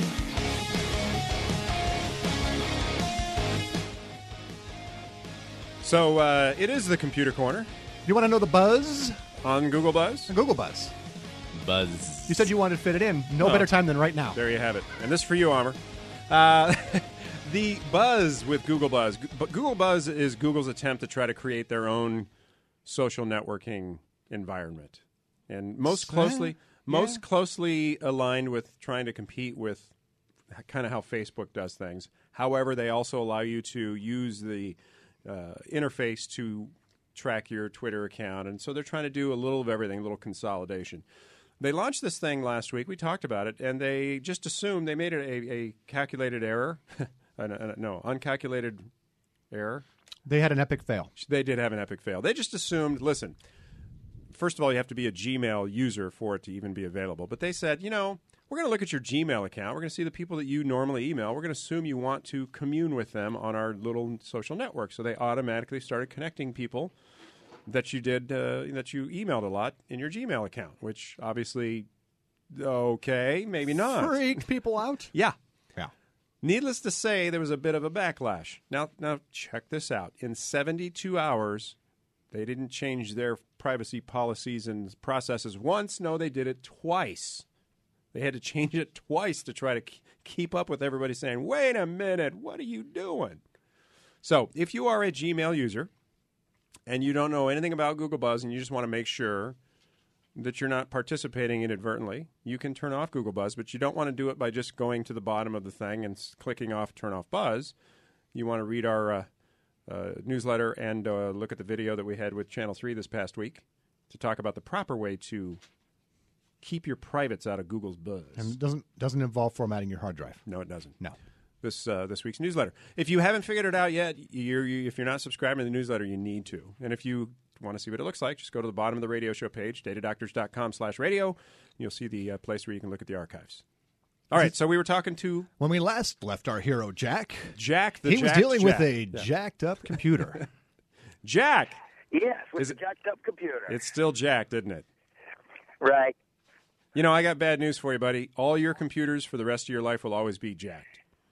So it is the Computer Corner. You want to know the buzz? On Google Buzz? On Google Buzz. Buzz. You said you wanted to fit it in. No better time than right now. There you have it. And this is for you, Amr. The buzz with Google Buzz. Google Buzz is Google's attempt to try to create their own social networking environment. And most closely aligned with trying to compete with kind of how Facebook does things. However, they also allow you to use the interface to track your Twitter account. And so they're trying to do a little of everything, a little consolidation. They launched this thing last week. We talked about it, and they just assumed they made it a calculated error. No, uncalculated error. They had an epic fail. They did have an epic fail. They just assumed, listen, first of all, you have to be a Gmail user for it to even be available. But they said, we're going to look at your Gmail account. We're going to see the people that you normally email. We're going to assume you want to commune with them on our little social network. So they automatically started connecting people that you did, that you emailed a lot in your Gmail account, which obviously, okay, maybe not. Freaked people out? Yeah. Yeah. Needless to say, there was a bit of a backlash. Now check this out. In 72 hours, they didn't change their privacy policies and processes once. No, they did it twice. They had to change it twice to try to keep up with everybody saying, wait a minute, what are you doing? So if you are a Gmail user and you don't know anything about Google Buzz and you just want to make sure that you're not participating inadvertently, you can turn off Google Buzz, but you don't want to do it by just going to the bottom of the thing and clicking off Turn Off Buzz. You want to read our newsletter and look at the video that we had with Channel 3 this past week to talk about the proper way to keep your privates out of Google's Buzz. And it doesn't involve formatting your hard drive. No, it doesn't. No. This week's newsletter. If you haven't figured it out yet, if you're not subscribing to the newsletter, you need to. And if you want to see what it looks like, just go to the bottom of the radio show page, datadoctors.com/radio. You'll see the place where you can look at the archives. All right, so we were talking to... When we last left our hero, Jack. He was dealing with a jacked-up computer. Jack! Yes, with a jacked-up computer. It's still jacked, isn't it? Right. I got bad news for you, buddy. All your computers for the rest of your life will always be jacked.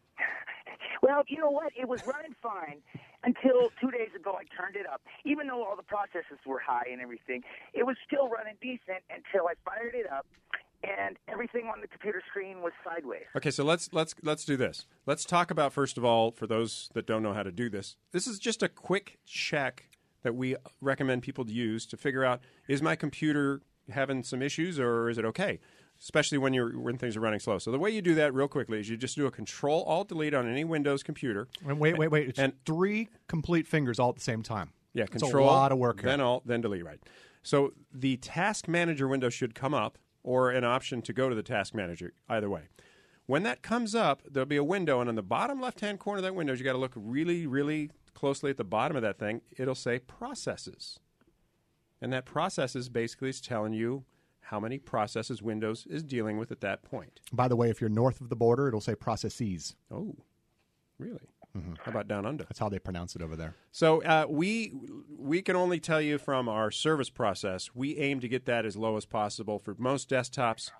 Well, you know what? It was running fine until 2 days ago I turned it up. Even though all the processes were high and everything, it was still running decent until I fired it up, and everything on the computer screen was sideways. Okay, so let's do this. Let's talk about, first of all, for those that don't know how to do this, this is just a quick check that we recommend people to use to figure out, is my computer having some issues or is it okay? Especially when things are running slow. So the way you do that real quickly is you just do a Control-Alt-Delete on any Windows computer. Wait. It's 3 complete fingers all at the same time. Yeah, It's Control, a lot of work here. then Alt, then Delete, right. So the Task Manager window should come up, or an option to go to the Task Manager, either way. When that comes up, there'll be a window, and on the bottom left-hand corner of that window, you got to look really, really closely at the bottom of that thing. It'll say Processes. And that Processes basically is telling you how many processes Windows is dealing with at that point. By the way, if you're north of the border, it'll say Processes. Oh, really? How about down under? That's how they pronounce it over there. So we can only tell you from our service process, we aim to get that as low as possible. For most desktops,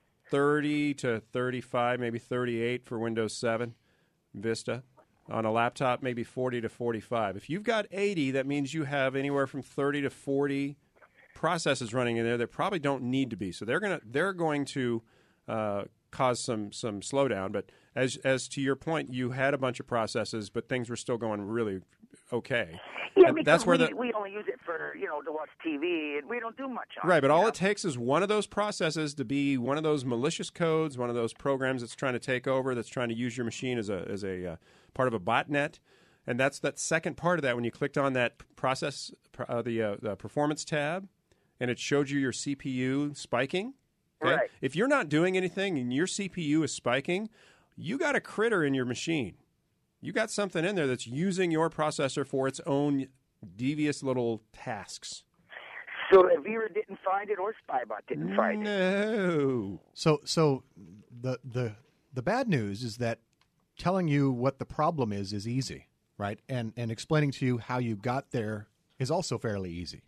30 to 35, maybe 38 for Windows 7 Vista. On a laptop, maybe 40 to 45. If you've got 80, that means you have anywhere from 30 to 40 processes running in there that probably don't need to be. So they're going to cause some slowdown. But as to your point, you had a bunch of processes, but things were still going really okay. Yeah, and because that's where we only use it for to watch TV, and we don't do much on it. Right, but all it takes is one of those processes to be one of those malicious codes, one of those programs that's trying to take over, that's trying to use your machine as a part of a botnet. And that's that second part of that when you clicked on that process, the performance tab, and it showed you your CPU spiking. Okay? Right. If you're not doing anything and your CPU is spiking, you got a critter in your machine. You got something in there that's using your processor for its own devious little tasks. So Avira didn't find it, or Spybot didn't find it. No. So the bad news is that telling you what the problem is easy, right? And explaining to you how you got there is also fairly easy.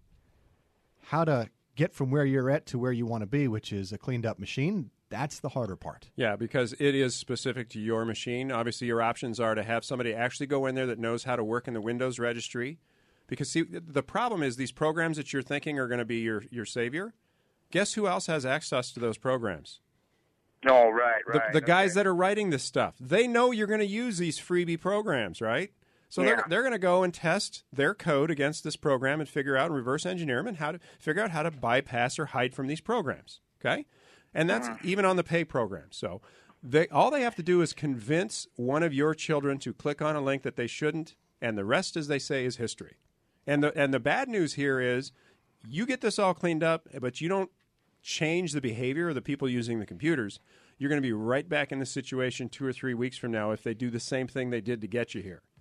How to get from where you're at to where you want to be, which is a cleaned up machine, that's the harder part. Yeah, because it is specific to your machine. Obviously, your options are to have somebody actually go in there that knows how to work in the Windows registry. Because, see, the problem is these programs that you're thinking are going to be your savior, guess who else has access to those programs? Oh, right. The guys that are writing this stuff. They know you're going to use these freebie programs, right? So they're going to go and test their code against this program and figure out, and reverse engineer them, and figure out how to bypass or hide from these programs, okay? And that's even on the pay program. So all they have to do is convince one of your children to click on a link that they shouldn't, and the rest, as they say, is history. And the bad news here is you get this all cleaned up, but you don't change the behavior of the people using the computers. You're going to be right back in this situation 2 or 3 weeks from now if they do the same thing they did to get you here.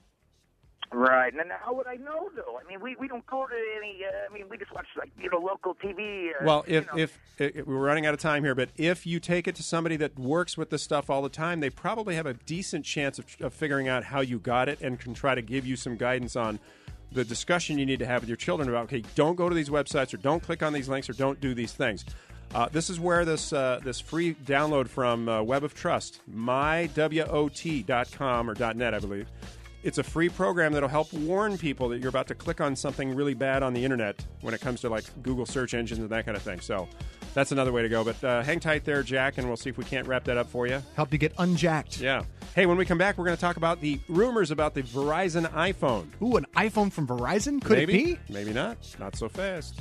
Right. And how would I know, though? I mean, we don't go to any, we just watch, local TV. Well, if we're running out of time here, but if you take it to somebody that works with this stuff all the time, they probably have a decent chance of figuring out how you got it and can try to give you some guidance on the discussion you need to have with your children about, okay, don't go to these websites or don't click on these links or don't do these things. This is where this free download from Web of Trust, mywot.com or .net, I believe. It's a free program that'll help warn people that you're about to click on something really bad on the internet when it comes to like Google search engines and that kind of thing. So that's another way to go. But hang tight there, Jack, and we'll see if we can't wrap that up for you. Help you get unjacked. Yeah. Hey, when we come back, we're going to talk about the rumors about the Verizon iPhone. Ooh, an iPhone from Verizon? Could Maybe. it be? Maybe not. Not so fast.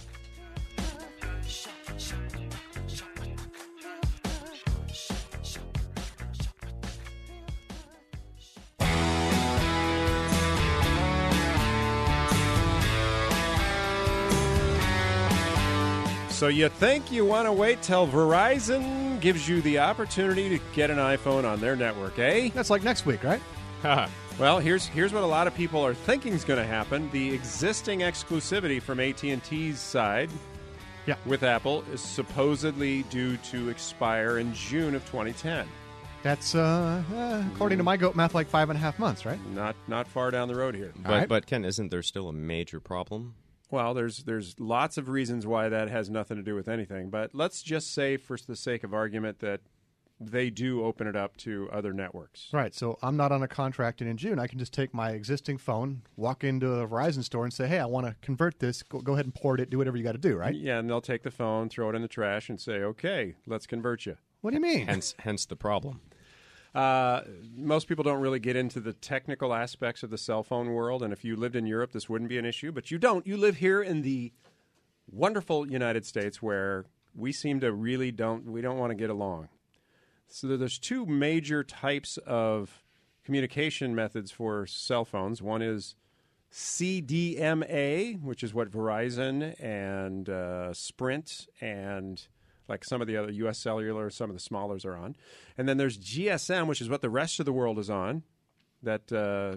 So you think you want to wait till Verizon gives you the opportunity to get an iPhone on their network, eh? That's like next week, right? Well, here's what a lot of people are thinking is going to happen. The existing exclusivity from AT&T's side with Apple is supposedly due to expire in June of 2010. That's, according to my goat math, like 5.5 months, right? Not far down the road here. But Ken, isn't there still a major problem? Well, there's lots of reasons why that has nothing to do with anything. But let's just say, for the sake of argument, that they do open it up to other networks. Right. So I'm not on a contract, and in June I can just take my existing phone, walk into a Verizon store, and say, "Hey, I want to convert this. Go ahead and port it. Do whatever you got to do." Right? Yeah, and they'll take the phone, throw it in the trash, and say, "Okay, let's convert you." What do you mean? Hence the problem. Most people don't really get into the technical aspects of the cell phone world, and if you lived in Europe, this wouldn't be an issue, but you don't. You live here in the wonderful United States where we seem to really don't want to get along. So there's two major types of communication methods for cell phones. One is CDMA, which is what Verizon and Sprint and like some of the other U.S. Cellular, some of the smallers are on. And then there's GSM, which is what the rest of the world is on, that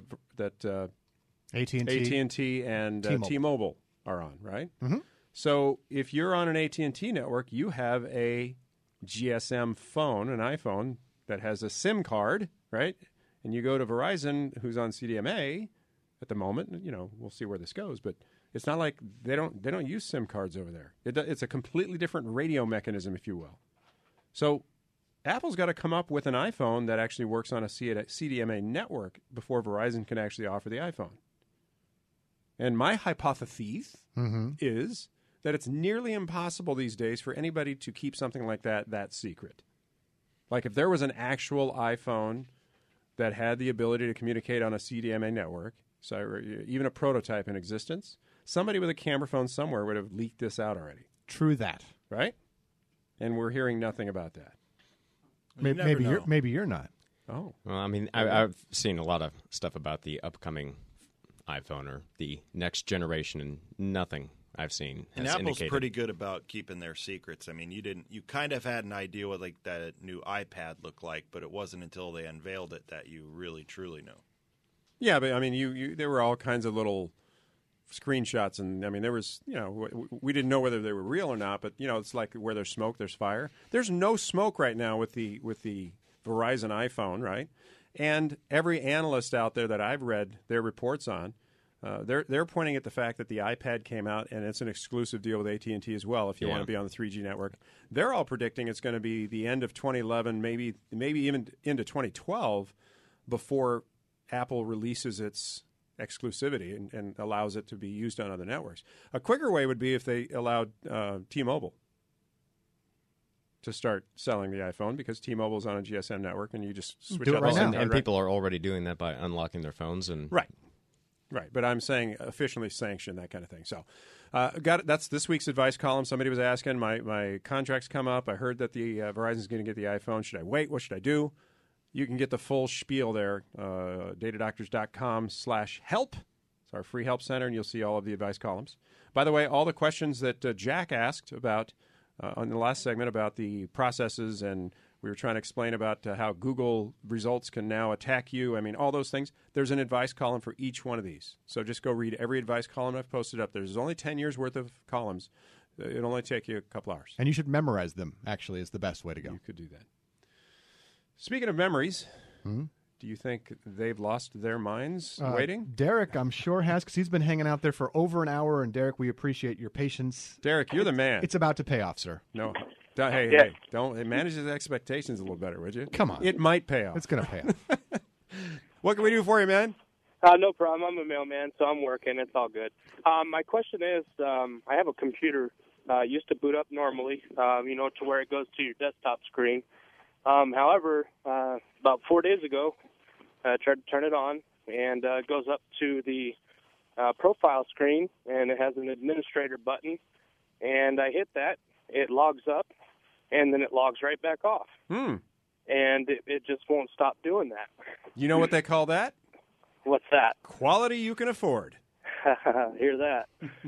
AT&T and T-Mobile are on, right? Mm-hmm. So if you're on an AT&T network, you have a GSM phone, an iPhone, that has a SIM card, right? And you go to Verizon, who's on CDMA at the moment. You know, we'll see where this goes, but it's not like they don't use SIM cards over there. It's a completely different radio mechanism, if you will. So Apple's got to come up with an iPhone that actually works on a CDMA network before Verizon can actually offer the iPhone. And my hypothesis is that it's nearly impossible these days for anybody to keep something like that secret. Like if there was an actual iPhone that had the ability to communicate on a CDMA network, so even a prototype in existence, somebody with a camera phone somewhere would have leaked this out already. True that. Right? And we're hearing nothing about that. Maybe you're not. Oh. Well, I mean, I've seen a lot of stuff about the upcoming iPhone or the next generation, and nothing I've seen has and Apple's indicated. pretty good about keeping their secrets. I mean, you kind of had an idea what like that new iPad looked like, but it wasn't until they unveiled it that you really truly knew. Yeah, but I mean, there were all kinds of little screenshots, and I mean, there was, we didn't know whether they were real or not, but it's like where there's smoke, there's fire. There's no smoke right now with the Verizon iPhone, right? And every analyst out there that I've read their reports on, they're pointing at the fact that the iPad came out and it's an exclusive deal with AT&T as well. If you want to be on the 3G network, they're all predicting it's going to be the end of 2011, maybe even into 2012, before Apple releases its exclusivity and allows it to be used on other networks. A quicker way would be if they allowed T-Mobile to start selling the iPhone, because T-Mobile is on a GSM network, and you just switch Do it up right now. And people are already doing that by unlocking their phones. And Right. But I'm saying officially sanctioned, that kind of thing. So that's this week's advice column. Somebody was asking, my contract's come up. I heard that the Verizon's going to get the iPhone. Should I wait? What should I do? You can get the full spiel there, datadoctors.com/help. It's our free help center, and you'll see all of the advice columns. By the way, all the questions that Jack asked about on the last segment about the processes, and we were trying to explain about how Google results can now attack you. I mean, all those things. There's an advice column for each one of these. So just go read every advice column I've posted up. There's only 10 years worth of columns. It'll only take you a couple hours. And you should memorize them, actually, is the best way to go. You could do that. Speaking of memories, do you think they've lost their minds waiting? Derek, I'm sure has, because he's been hanging out there for over an hour. And Derek, we appreciate your patience. Derek, you're the man. It's about to pay off, sir. No. Hey, don't manage his expectations a little better, would you? Come on. It might pay off. It's going to pay off. What can we do for you, man? No problem. I'm a mailman, so I'm working. It's all good. My question is, I have a computer used to boot up normally, to where it goes to your desktop screen. However, about 4 days ago, I tried to turn it on, and it goes up to the profile screen, and it has an administrator button, and I hit that. It logs up, and then it logs right back off. And it just won't stop doing that. You know what they call that? What's that? Quality you can afford. Hear that.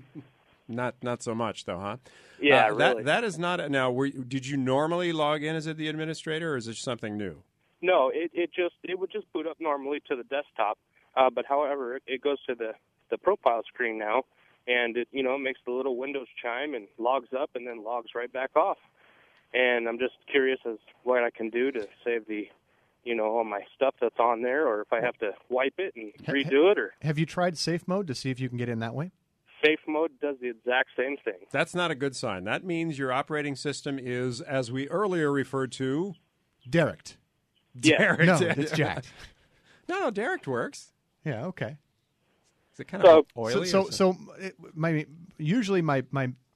Not so much, though, huh? Yeah, really. That is not... Now, did you normally log in as the administrator, or is it something new? No, it would just boot up normally to the desktop. But however, it goes to the profile screen now, and it makes the little Windows chime and logs up and then logs right back off. And I'm just curious as what I can do to save the all my stuff that's on there, or if I have to wipe it and redo it. Or have you tried safe mode to see if you can get in that way? Safe mode does the exact same thing. That's not a good sign. That means your operating system is, as we earlier referred to, derricked. Yeah. Derricked. No, it's jacked. No, derricked works. Yeah, okay. Is it kind of oily? Usually my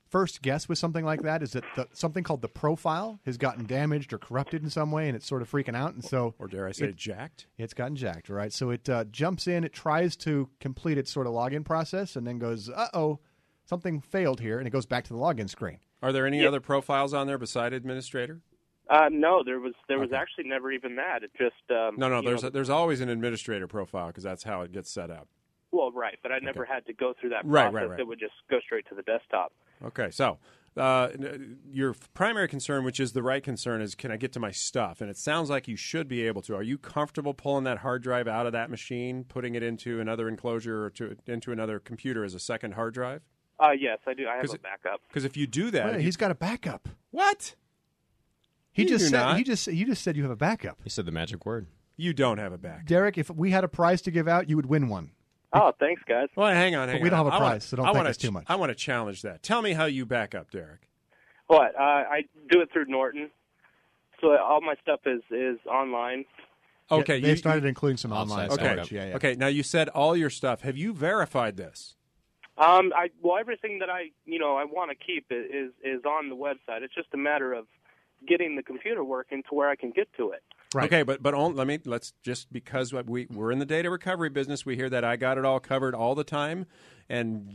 first guess with something like that is that something called the profile has gotten damaged or corrupted in some way, and it's sort of freaking out. And so, or dare I say, jacked? It's gotten jacked, right? So it jumps in, it tries to complete its sort of login process, and then goes, "Uh-oh, something failed here," and it goes back to the login screen. Are there any other profiles on there beside administrator? No, there was actually never even that. It just there's always an administrator profile because that's how it gets set up. Well, right, but I never had to go through that process. Right. It would just go straight to the desktop. Okay, so your primary concern, which is the right concern, is can I get to my stuff? And it sounds like you should be able to. Are you comfortable pulling that hard drive out of that machine, putting it into another enclosure or into another computer as a second hard drive? Yes, I do. I have a backup. Because if you do that, he's got a backup. What? You just said you have a backup. He said the magic word. You don't have a backup. Derek, if we had a prize to give out, you would win one. Oh, thanks, guys. Well, hang on. We don't have a prize, so don't think it's too much. I want to challenge that. Tell me how you back up, Derek. What? I do it through Norton. So all my stuff is online. Okay. They started including some online storage. Yeah. Okay, now you said all your stuff. Have you verified this? Everything that I want to keep is on the website. It's just a matter of getting the computer working to where I can get to it. Right. Okay, but let's just, because we're in the data recovery business, we hear that I got it all covered all the time, and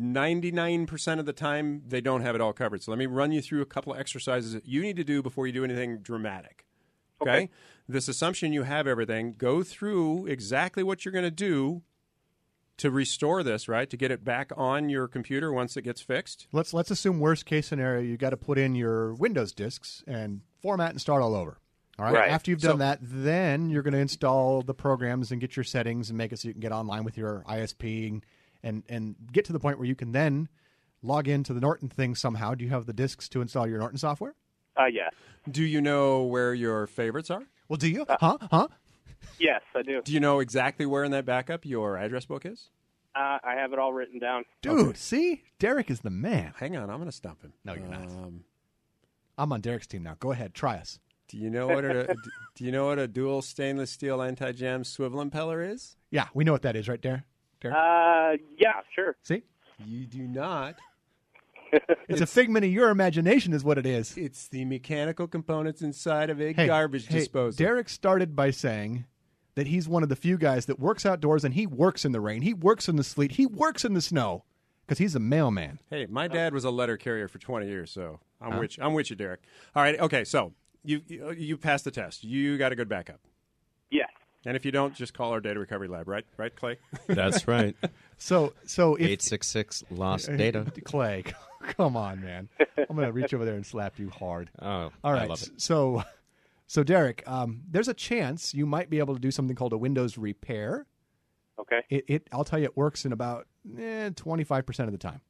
99% of the time they don't have it all covered. So let me run you through a couple of exercises that you need to do before you do anything dramatic. Okay? This assumption you have everything, go through exactly what you're going to do to restore this, right? To get it back on your computer once it gets fixed. Let's assume worst case scenario, you got to put in your Windows disks and format and start all over. All right. After you've done that, then you're going to install the programs and get your settings and make it so you can get online with your ISP and get to the point where you can then log into the Norton thing somehow. Do you have the disks to install your Norton software? Yeah. Do you know where your favorites are? Well, do you? Huh? Yes, I do. Do you know exactly where in that backup your address book is? I have it all written down. Dude, see? Derek is the man. Hang on, I'm going to stump him. No, you're not. I'm on Derek's team now. Go ahead, try us. Do you know what a dual stainless steel anti-jam swivel impeller is? Yeah, we know what that is, right, Derek? Yeah, sure. See? You do not. It's a figment of your imagination is what it is. It's the mechanical components inside of a garbage disposal. Derek started by saying that he's one of the few guys that works outdoors, and he works in the rain. He works in the sleet. He works in the snow because he's a mailman. Hey, my dad was a letter carrier for 20 years, so I'm with you, Derek. All right, okay, so you passed the test. You got a good backup. Yeah. And if you don't, just call our data recovery lab, right? Right, Clay? That's right. So if 866 lost data. Clay, come on, man. I'm going to reach over there and slap you hard. Oh, all right. I love it. So Derek, there's a chance you might be able to do something called a Windows repair. Okay. I'll tell you, it works in about 25% of the time.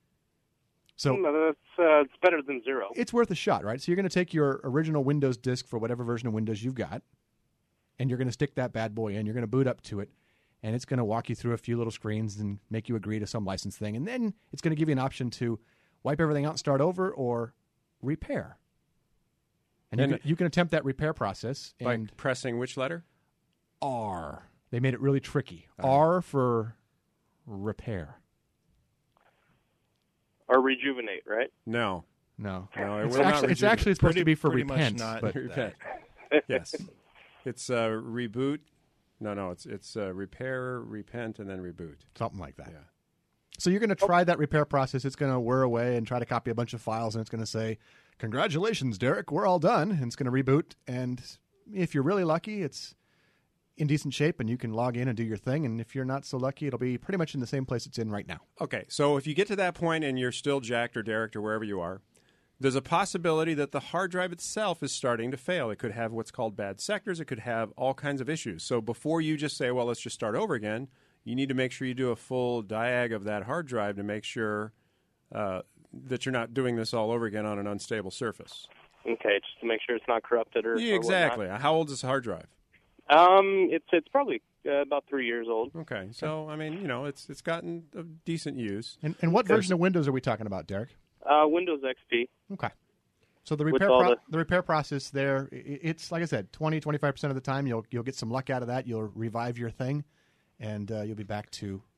So it's better than zero. It's worth a shot, right? So you're going to take your original Windows disk for whatever version of Windows you've got, and you're going to stick that bad boy in. You're going to boot up to it, and it's going to walk you through a few little screens and make you agree to some license thing. And then it's going to give you an option to wipe everything out and start over or repair. And you can attempt that repair process. By pressing which letter? R. They made it really tricky. R for repair. Or rejuvenate, right? No. It's actually supposed to be for repent. But repent. Yes. It's reboot. No. It's repair, repent, and then reboot. Something like that. Yeah. So you're going to try that repair process. It's going to whir away and try to copy a bunch of files, and it's going to say, "Congratulations, Derek, we're all done." And it's going to reboot. And if you're really lucky, it's in decent shape, and you can log in and do your thing. And if you're not so lucky, it'll be pretty much in the same place it's in right now. Okay, so if you get to that point and you're still jacked or derricked or wherever you are, there's a possibility that the hard drive itself is starting to fail. It could have what's called bad sectors. It could have all kinds of issues. So before you just say, well, let's just start over again, you need to make sure you do a full diag of that hard drive to make sure that you're not doing this all over again on an unstable surface. Okay, just to make sure it's not corrupted or exactly. Or how old is this hard drive? It's probably about 3 years old. Okay, so I mean, it's gotten a decent use. And what version of Windows are we talking about, Derek? Windows XP. Okay. So the repair process there, it's like I said, 20-25% of the time you'll get some luck out of that. You'll revive your thing, and you'll be back to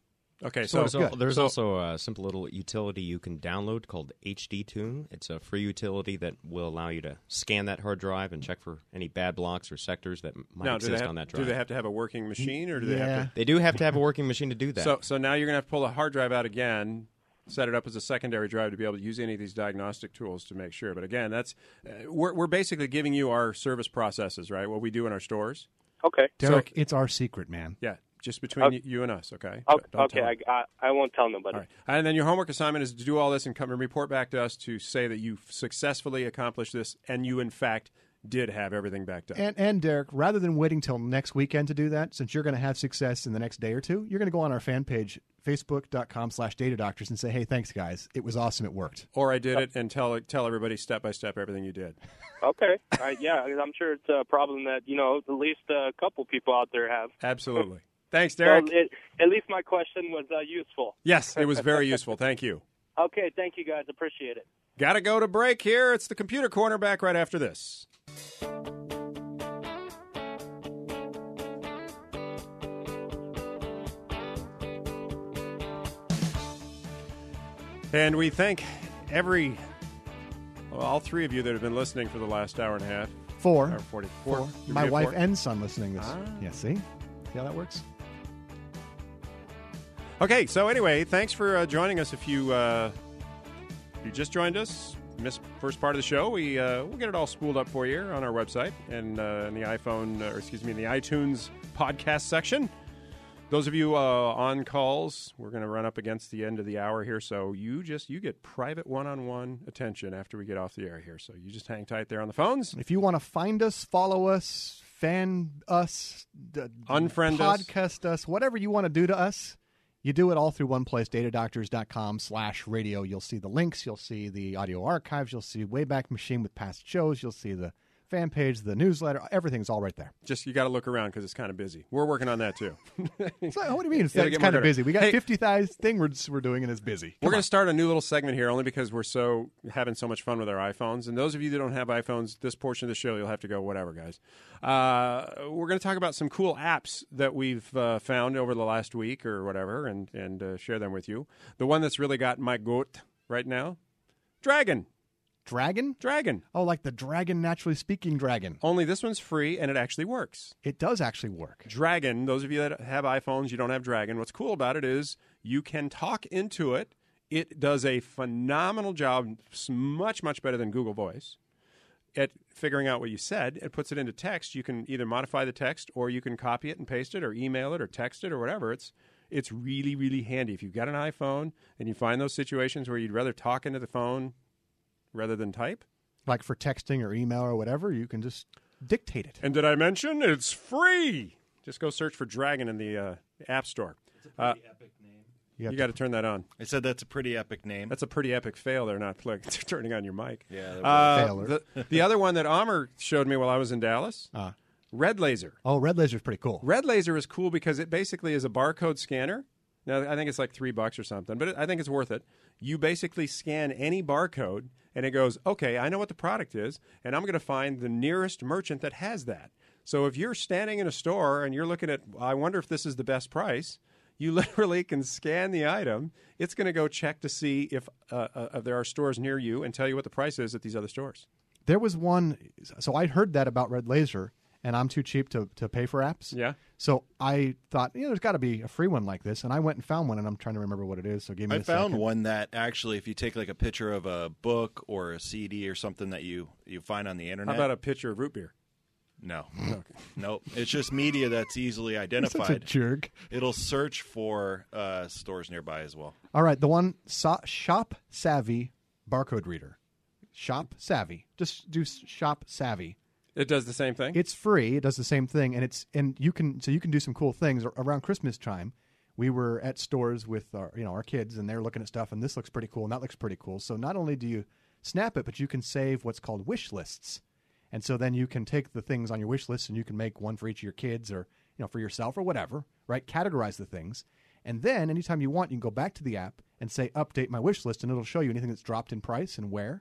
Okay, so there's also a simple little utility you can download called HD Tune. It's a free utility that will allow you to scan that hard drive and check for any bad blocks or sectors that might exist on that drive. Do they have to have a working machine, or do they have to? They do have to have a working machine to do that. So now you're going to have to pull the hard drive out again, set it up as a secondary drive to be able to use any of these diagnostic tools to make sure. But again, that's we're basically giving you our service processes, right? What we do in our stores. Okay, Derek, it's our secret, man. Yeah. Just between you and us, okay? Okay, I won't tell nobody. All right. And then your homework assignment is to do all this and come and report back to us to say that you've successfully accomplished this and you, in fact, did have everything backed up. And Derek, rather than waiting till next weekend to do that, since you're going to have success in the next day or two, you're going to go on our fan page, facebook.com/datadoctors, and say, hey, thanks, guys. It was awesome. It worked. Or I did it, and tell everybody step-by-step everything you did. Okay. Yeah, I'm sure it's a problem that, at least a couple people out there have. Absolutely. Thanks, Derek. Well, at least my question was useful. Yes, it was very useful. Thank you. Okay, thank you, guys. Appreciate it. Got to go to break here. It's the Computer Corner, back right after this. And we thank all three of you that have been listening for the last hour and a half. Four. 44. My wife and son listening this. Yeah, see how that works? Okay, so anyway, thanks for joining us. If you just joined us, missed first part of the show, we'll get it all spooled up for you on our website and in the in the iTunes podcast section. Those of you on calls, we're going to run up against the end of the hour here, so you get private one-on-one attention after we get off the air here. So you just hang tight there on the phones. If you want to find us, follow us, fan us, unfriend us, podcast us, whatever you want to do to us, you do it all through one place, datadoctors.com/radio. You'll see the links. You'll see the audio archives. You'll see Wayback Machine with past shows. You'll see the fan page, the newsletter. Everything's all right there. Just you got to look around because it's kind of busy. We're working on that too. What do you mean? It's kind of busy. We got 50,000 things we're doing, and it's busy. We're going to start a new little segment here only because we're having so much fun with our iPhones. And those of you that don't have iPhones, this portion of the show, you'll have to go whatever, guys. We're going to talk about some cool apps that we've found over the last week or whatever and share them with you. The one that's really got my goat right now, Dragon. Dragon. Oh, like the dragon, naturally speaking dragon. Only this one's free, and it actually works. It does actually work. Dragon, those of you that have iPhones, you don't have Dragon. What's cool about it is you can talk into it. It does a phenomenal job, much, much better than Google Voice, at figuring out what you said. It puts it into text. You can either modify the text, or you can copy it and paste it, or email it, or text it, or whatever. It's really, really handy. If you've got an iPhone and you find those situations where you'd rather talk into the phone rather than type, like for texting or email or whatever, you can just dictate it. And did I mention it's free? Just go search for Dragon in the App Store. It's a pretty epic name. You got to turn that on. I said that's a pretty epic name. That's a pretty epic fail. They're not turning on your mic. Yeah. The other one that Amr showed me while I was in Dallas, Red Laser. Oh, Red Laser is pretty cool. Red Laser is cool because it basically is a barcode scanner. Now, I think it's like $3 or something, but I think it's worth it. You basically scan any barcode, and it goes, okay, I know what the product is, and I'm going to find the nearest merchant that has that. So if you're standing in a store and you're looking at, I wonder if this is the best price, you literally can scan the item. It's going to go check to see if there are stores near you and tell you what the price is at these other stores. There was one, so I heard that about Red Laser, and I'm too cheap to pay for apps. Yeah. So I thought, there's got to be a free one like this, and I went and found one, and I'm trying to remember what it is. So give me. I found one that actually, if you take like a picture of a book or a CD or something that you find on the internet. How about a picture of root beer? No. Nope. It's just media that's easily identified. Such a jerk. It'll search for stores nearby as well. All right, the one Shop Savvy barcode reader. Shop Savvy. Just do Shop Savvy. It does the same thing? It's free. It does the same thing, and you can do some cool things. Around Christmas time, we were at stores with our kids, and they're looking at stuff, and this looks pretty cool, and that looks pretty cool. So not only do you snap it, but you can save what's called wish lists. And so then you can take the things on your wish list, and you can make one for each of your kids or for yourself or whatever, right? Categorize the things. And then anytime you want, you can go back to the app and say, update my wish list, and it'll show you anything that's dropped in price and where.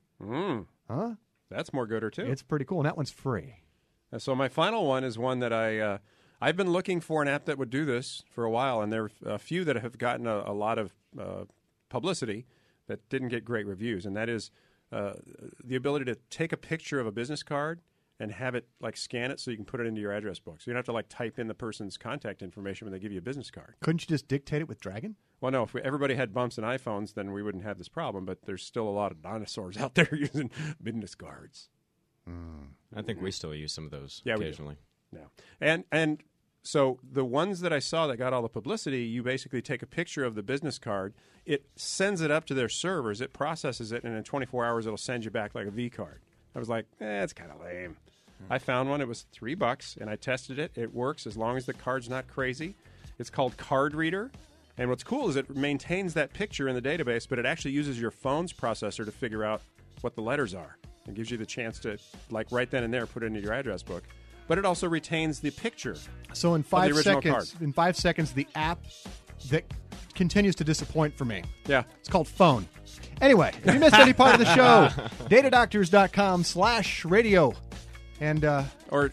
Huh? That's more gooder, too. It's pretty cool, and that one's free. So my final one is one that I've been looking for an app that would do this for a while, and there are a few that have gotten a lot of publicity that didn't get great reviews, and that is the ability to take a picture of a business card and have it scan it so you can put it into your address book. So you don't have to type in the person's contact information when they give you a business card. Couldn't you just dictate it with Dragon? Well, no. If everybody had bumps in iPhones, then we wouldn't have this problem. But there's still a lot of dinosaurs out there using business cards. I think we still use some of those occasionally. Yeah, and so the ones that I saw that got all the publicity, you basically take a picture of the business card. It sends it up to their servers. It processes it, and in 24 hours, it'll send you back like a V card. I was like, it's kind of lame. I found one. It was $3, and I tested it. It works as long as the card's not crazy. It's called Card Reader, and what's cool is it maintains that picture in the database, but it actually uses your phone's processor to figure out what the letters are and gives you the chance to, right then and there, put it into your address book. But it also retains the picture. So in 5 seconds, the app that continues to disappoint for me. Yeah. It's called Phone. Anyway, if you missed any part of the show, datadoctors.com/radio. And or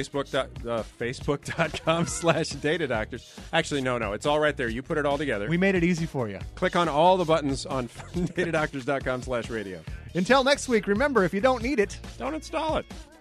facebook.com/datadoctors. Actually, no. It's all right there. You put it all together. We made it easy for you. Click on all the buttons on datadoctors.com/radio. Until next week, remember, if you don't need it, don't install it.